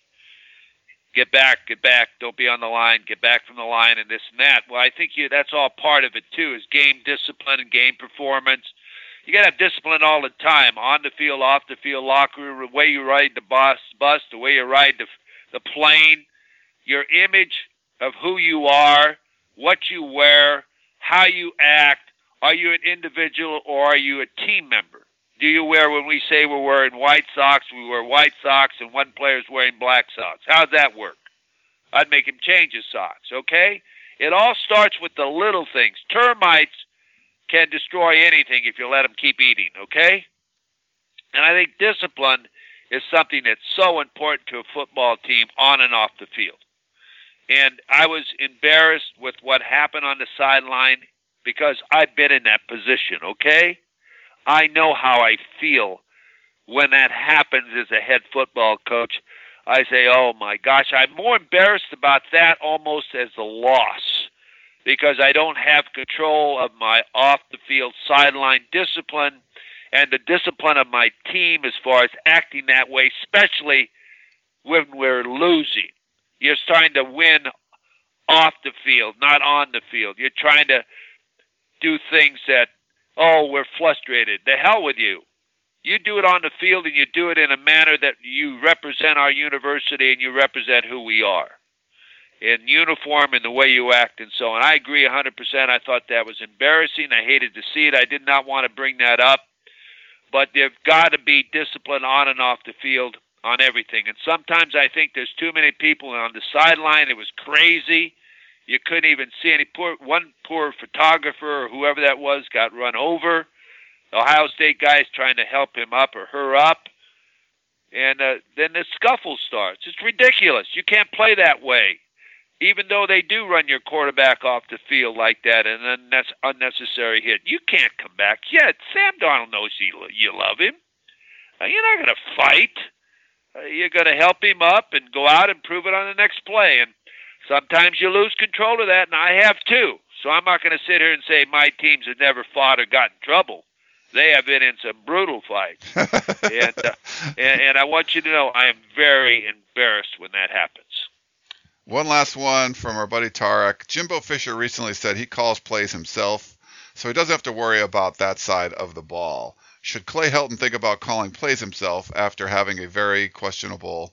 Get back, get back, don't be on the line, get back from the line, and this and that. Well, I think you, that's all part of it, too, is game discipline and game performance. You got to have discipline all the time, on the field, off the field, locker room, the way you ride the bus, bus the way you ride the, the plane, your image of who you are, what you wear, how you act. Are you an individual or are you a team member? Do you wear, when we say we're wearing white socks, we wear white socks and one player's wearing black socks? How's that work? I'd make him change his socks, okay? It all starts with the little things. Termites can destroy anything if you let them keep eating, okay? And I think discipline is something that's so important to a football team on and off the field. And I was embarrassed with what happened on the sideline because I've been in that position, okay? I know how I feel when that happens as a head football coach. I say, oh, my gosh, I'm more embarrassed about that almost as a loss because I don't have control of my off-the-field sideline discipline and the discipline of my team as far as acting that way, especially when we're losing. You're trying to win off the field, not on the field. You're trying to do things that, oh, we're frustrated. The hell with you. You do it on the field and you do it in a manner that you represent our university and you represent who we are. In uniform and the way you act and so on. I agree one hundred percent. I thought that was embarrassing. I hated to see it. I did not want to bring that up. But there's got to be discipline on and off the field on everything. And sometimes I think there's too many people on the sideline. It was crazy. You couldn't even see any poor, one poor photographer or whoever that was got run over. The Ohio State guys trying to help him up or her up. And uh, then the scuffle starts. It's ridiculous. You can't play that way. Even though they do run your quarterback off the field like that and then that's unnecessary hit. You can't come back. Yeah, Sam Darnold knows you, you love him. Uh, you're not going to fight. Uh, you're going to help him up and go out and prove it on the next play. And sometimes you lose control of that, and I have too. So I'm not going to sit here and say my teams have never fought or got in trouble. They have been in some brutal fights. and, uh, and, and I want you to know I am very embarrassed when that happens.
One last one from our buddy Tarek. Jimbo Fisher recently said he calls plays himself, so he doesn't have to worry about that side of the ball. Should Clay Helton think about calling plays himself after having a very questionable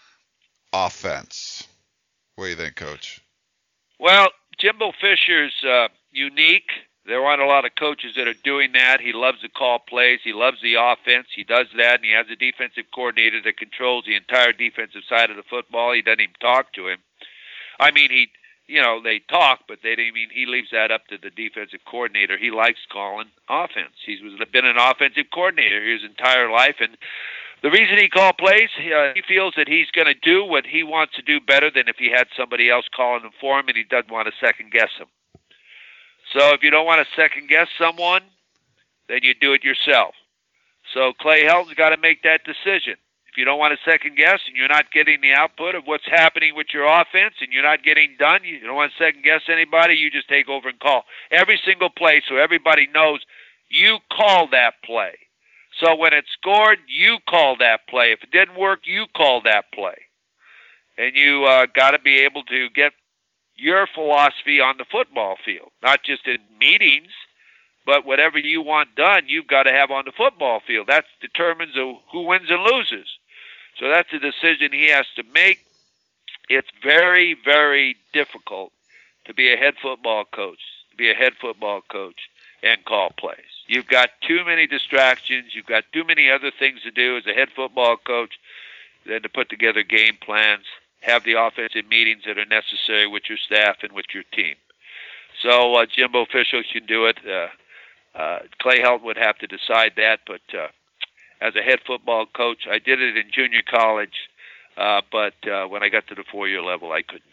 offense? What do you think, Coach?
Well, Jimbo Fisher's uh, unique. There aren't a lot of coaches that are doing that. He loves to call plays. He loves the offense. He does that, and he has a defensive coordinator that controls the entire defensive side of the football. He doesn't even talk to him. I mean, he, you know, they talk, but they I mean he leaves that up to the defensive coordinator. He likes calling offense. He's been an offensive coordinator his entire life, and the reason he called plays, uh, he feels that he's going to do what he wants to do better than if he had somebody else calling them for him, and he doesn't want to second-guess him. So if you don't want to second-guess someone, then you do it yourself. So Clay Helton's got to make that decision. If you don't want to second-guess and you're not getting the output of what's happening with your offense and you're not getting done, you don't want to second-guess anybody, you just take over and call every single play so everybody knows you called that play. So when it's scored, you call that play. If it didn't work, you call that play. And you uh, got to be able to get your philosophy on the football field, not just in meetings, but whatever you want done, you've got to have on the football field. That determines who wins and loses. So that's a decision he has to make. It's very, very difficult to be a head football coach, to be a head football coach and call plays. You've got too many distractions. You've got too many other things to do as a head football coach than to put together game plans, have the offensive meetings that are necessary with your staff and with your team. So uh, Jimbo Fisher can do it. Uh, uh, Clay Helton would have to decide that, but uh, as a head football coach, I did it in junior college, uh, but uh, when I got to the four-year level, I couldn't do it.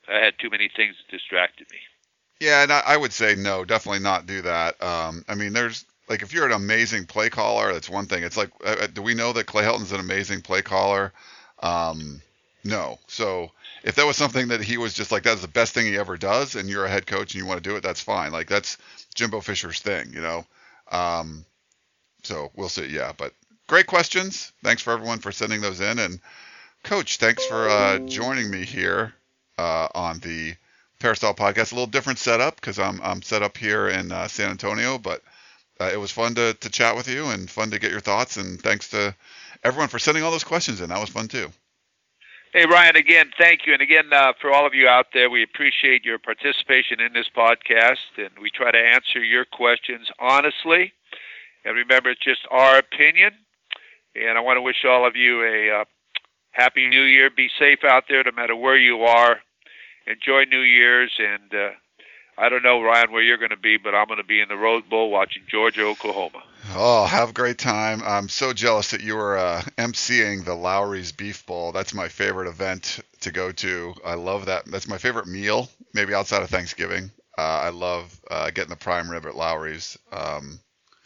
I had too many things that distracted me.
Yeah, and I, I would say no, definitely not do that. Um, I mean, there's like if you're an amazing play caller, that's one thing. It's like, uh, do we know that Clay Helton's an amazing play caller? Um, no. So if that was something that he was just like, that's the best thing he ever does, and you're a head coach and you want to do it, that's fine. Like that's Jimbo Fisher's thing, you know. Um, so we'll see. Yeah, but great questions. Thanks for everyone for sending those in, and Coach, thanks for uh, joining me here uh, on the Peristyle Podcast. A little different setup because I'm I'm set up here in uh, San Antonio, but uh, it was fun to, to chat with you and fun to get your thoughts. And thanks to everyone for sending all those questions in. That was fun too.
Hey, Ryan, again, thank you. And again, uh, for all of you out there, we appreciate your participation in this podcast, and we try to answer your questions honestly. And remember, it's just our opinion. And I want to wish all of you a uh, happy New Year. Be safe out there no matter where you are. Enjoy New Year's, and uh, I don't know, Ryan, where you're going to be, but I'm going to be in the Rose Bowl watching Georgia, Oklahoma.
Oh, have a great time. I'm so jealous that you were uh, emceeing the Lowry's Beef Bowl. That's my favorite event to go to. I love that. That's my favorite meal, maybe outside of Thanksgiving. Uh, I love uh, getting the prime rib at Lowry's. Um,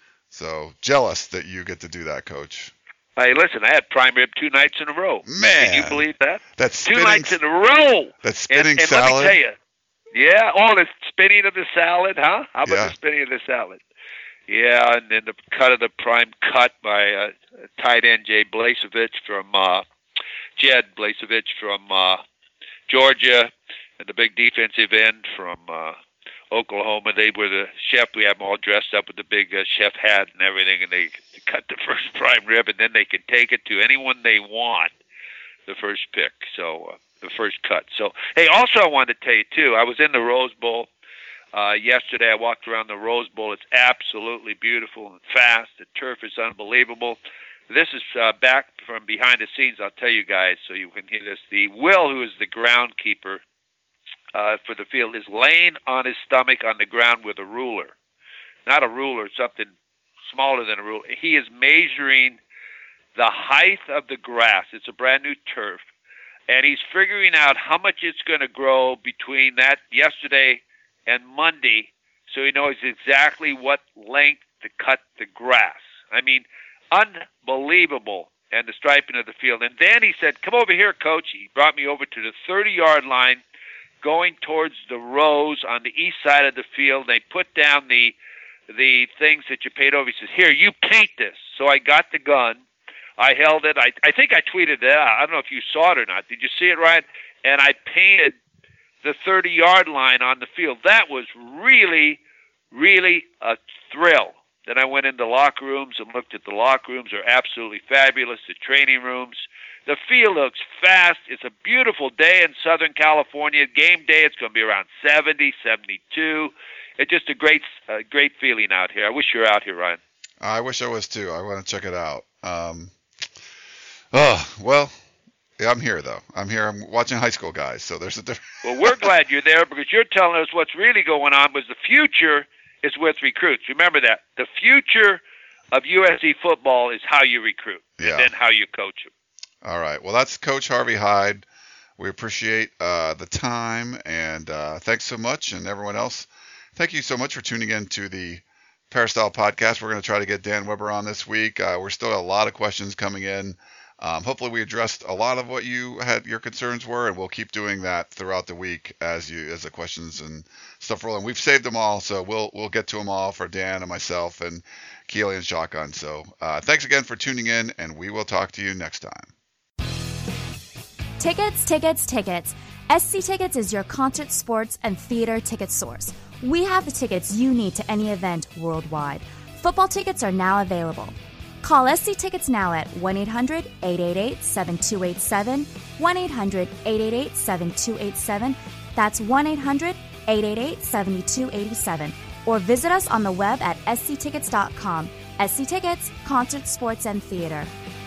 so jealous that you get to do that, Coach.
Hey, listen, I had prime rib two nights in a row.
Man.
Can you believe that?
That's
two
spinning,
nights in a row.
That's spinning
and, and
salad.
let me tell you. Yeah, oh, the spinning of the salad, huh? How about
Yeah.
the spinning of the salad? Yeah, and then the cut of the prime cut by uh, tight end Jay Blasevich from uh, Jed Blasevich from uh, Georgia, and the big defensive end from uh, Oklahoma. They were the chef. We have them all dressed up with the big uh, chef hat and everything, and they cut the first prime rib, and then they can take it to anyone they want, the first pick, so uh, the first cut. So, hey, also I wanted to tell you, too, I was in the Rose Bowl uh, yesterday. I walked around the Rose Bowl. It's absolutely beautiful and fast. The turf is unbelievable. This is uh, back from behind the scenes, I'll tell you guys, so you can hear this. The Will, who is the groundkeeper uh, for the field, is laying on his stomach on the ground with a ruler. Not a ruler, something smaller than a ruler. He is measuring the height of the grass. It's a brand new turf. And he's figuring out how much it's going to grow between that yesterday and Monday, so he knows exactly what length to cut the grass. I mean, unbelievable. And the striping of the field. And then he said, come over here, Coach. He brought me over to the thirty-yard line going towards the rows on the east side of the field. They put down the the things that you paid over. He says, here, you paint this. So I got the gun. I held it. I, I think I tweeted it out. I don't know if you saw it or not. Did you see it, Ryan? And I painted the thirty-yard line on the field. That was really, really a thrill. Then I went into locker rooms and looked at the locker rooms. They're absolutely fabulous. The training rooms. The field looks fast. It's a beautiful day in Southern California. Game day, it's going to be around seventy, seventy-two. It's just a great, uh, great feeling out here. I wish you were out here, Ryan.
I wish I was too. I want to check it out. Um, oh, well, yeah, I'm here though. I'm here. I'm watching high school guys, so there's a difference.
Well, we're glad you're there because you're telling us what's really going on was the future is with recruits. Remember that. The future of U S C football is how you recruit
Yeah.
and then how you coach them.
All right. Well, that's Coach Harvey Hyde. We appreciate uh, the time, and uh, thanks so much. And everyone else, thank you so much for tuning in to the Peristyle Podcast. We're going to try to get Dan Weber on this week. Uh, we're still got a lot of questions coming in. Um, hopefully we addressed a lot of what you had your concerns were, and we'll keep doing that throughout the week as you as the questions and stuff roll in. We've saved them all, so we'll we'll get to them all for Dan and myself and Keely and Shotgun. So uh, thanks again for tuning in, and we will talk to you next time.
Tickets, tickets, tickets. S C Tickets is your concert, sports, and theater ticket source. We have the tickets you need to any event worldwide. Football tickets are now available. Call S C Tickets now at one eight hundred, eight eight eight, seven two eight seven, one eight hundred, eight eight eight, seven two eight seven. That's one eight hundred, eight eight eight, seven two eight seven. Or visit us on the web at s c tickets dot com. S C Tickets, concert, sports, and theater.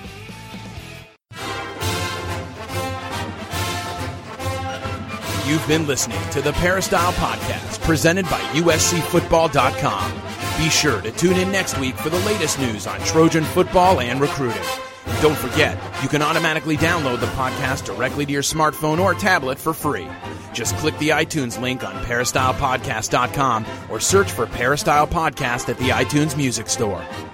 You've been listening to the Peristyle Podcast, presented by U S C football dot com. Be sure to tune in next week for the latest news on Trojan football and recruiting. And don't forget, you can automatically download the podcast directly to your smartphone or tablet for free. Just click the iTunes link on peristyle podcast dot com or search for Peristyle Podcast at the iTunes Music Store.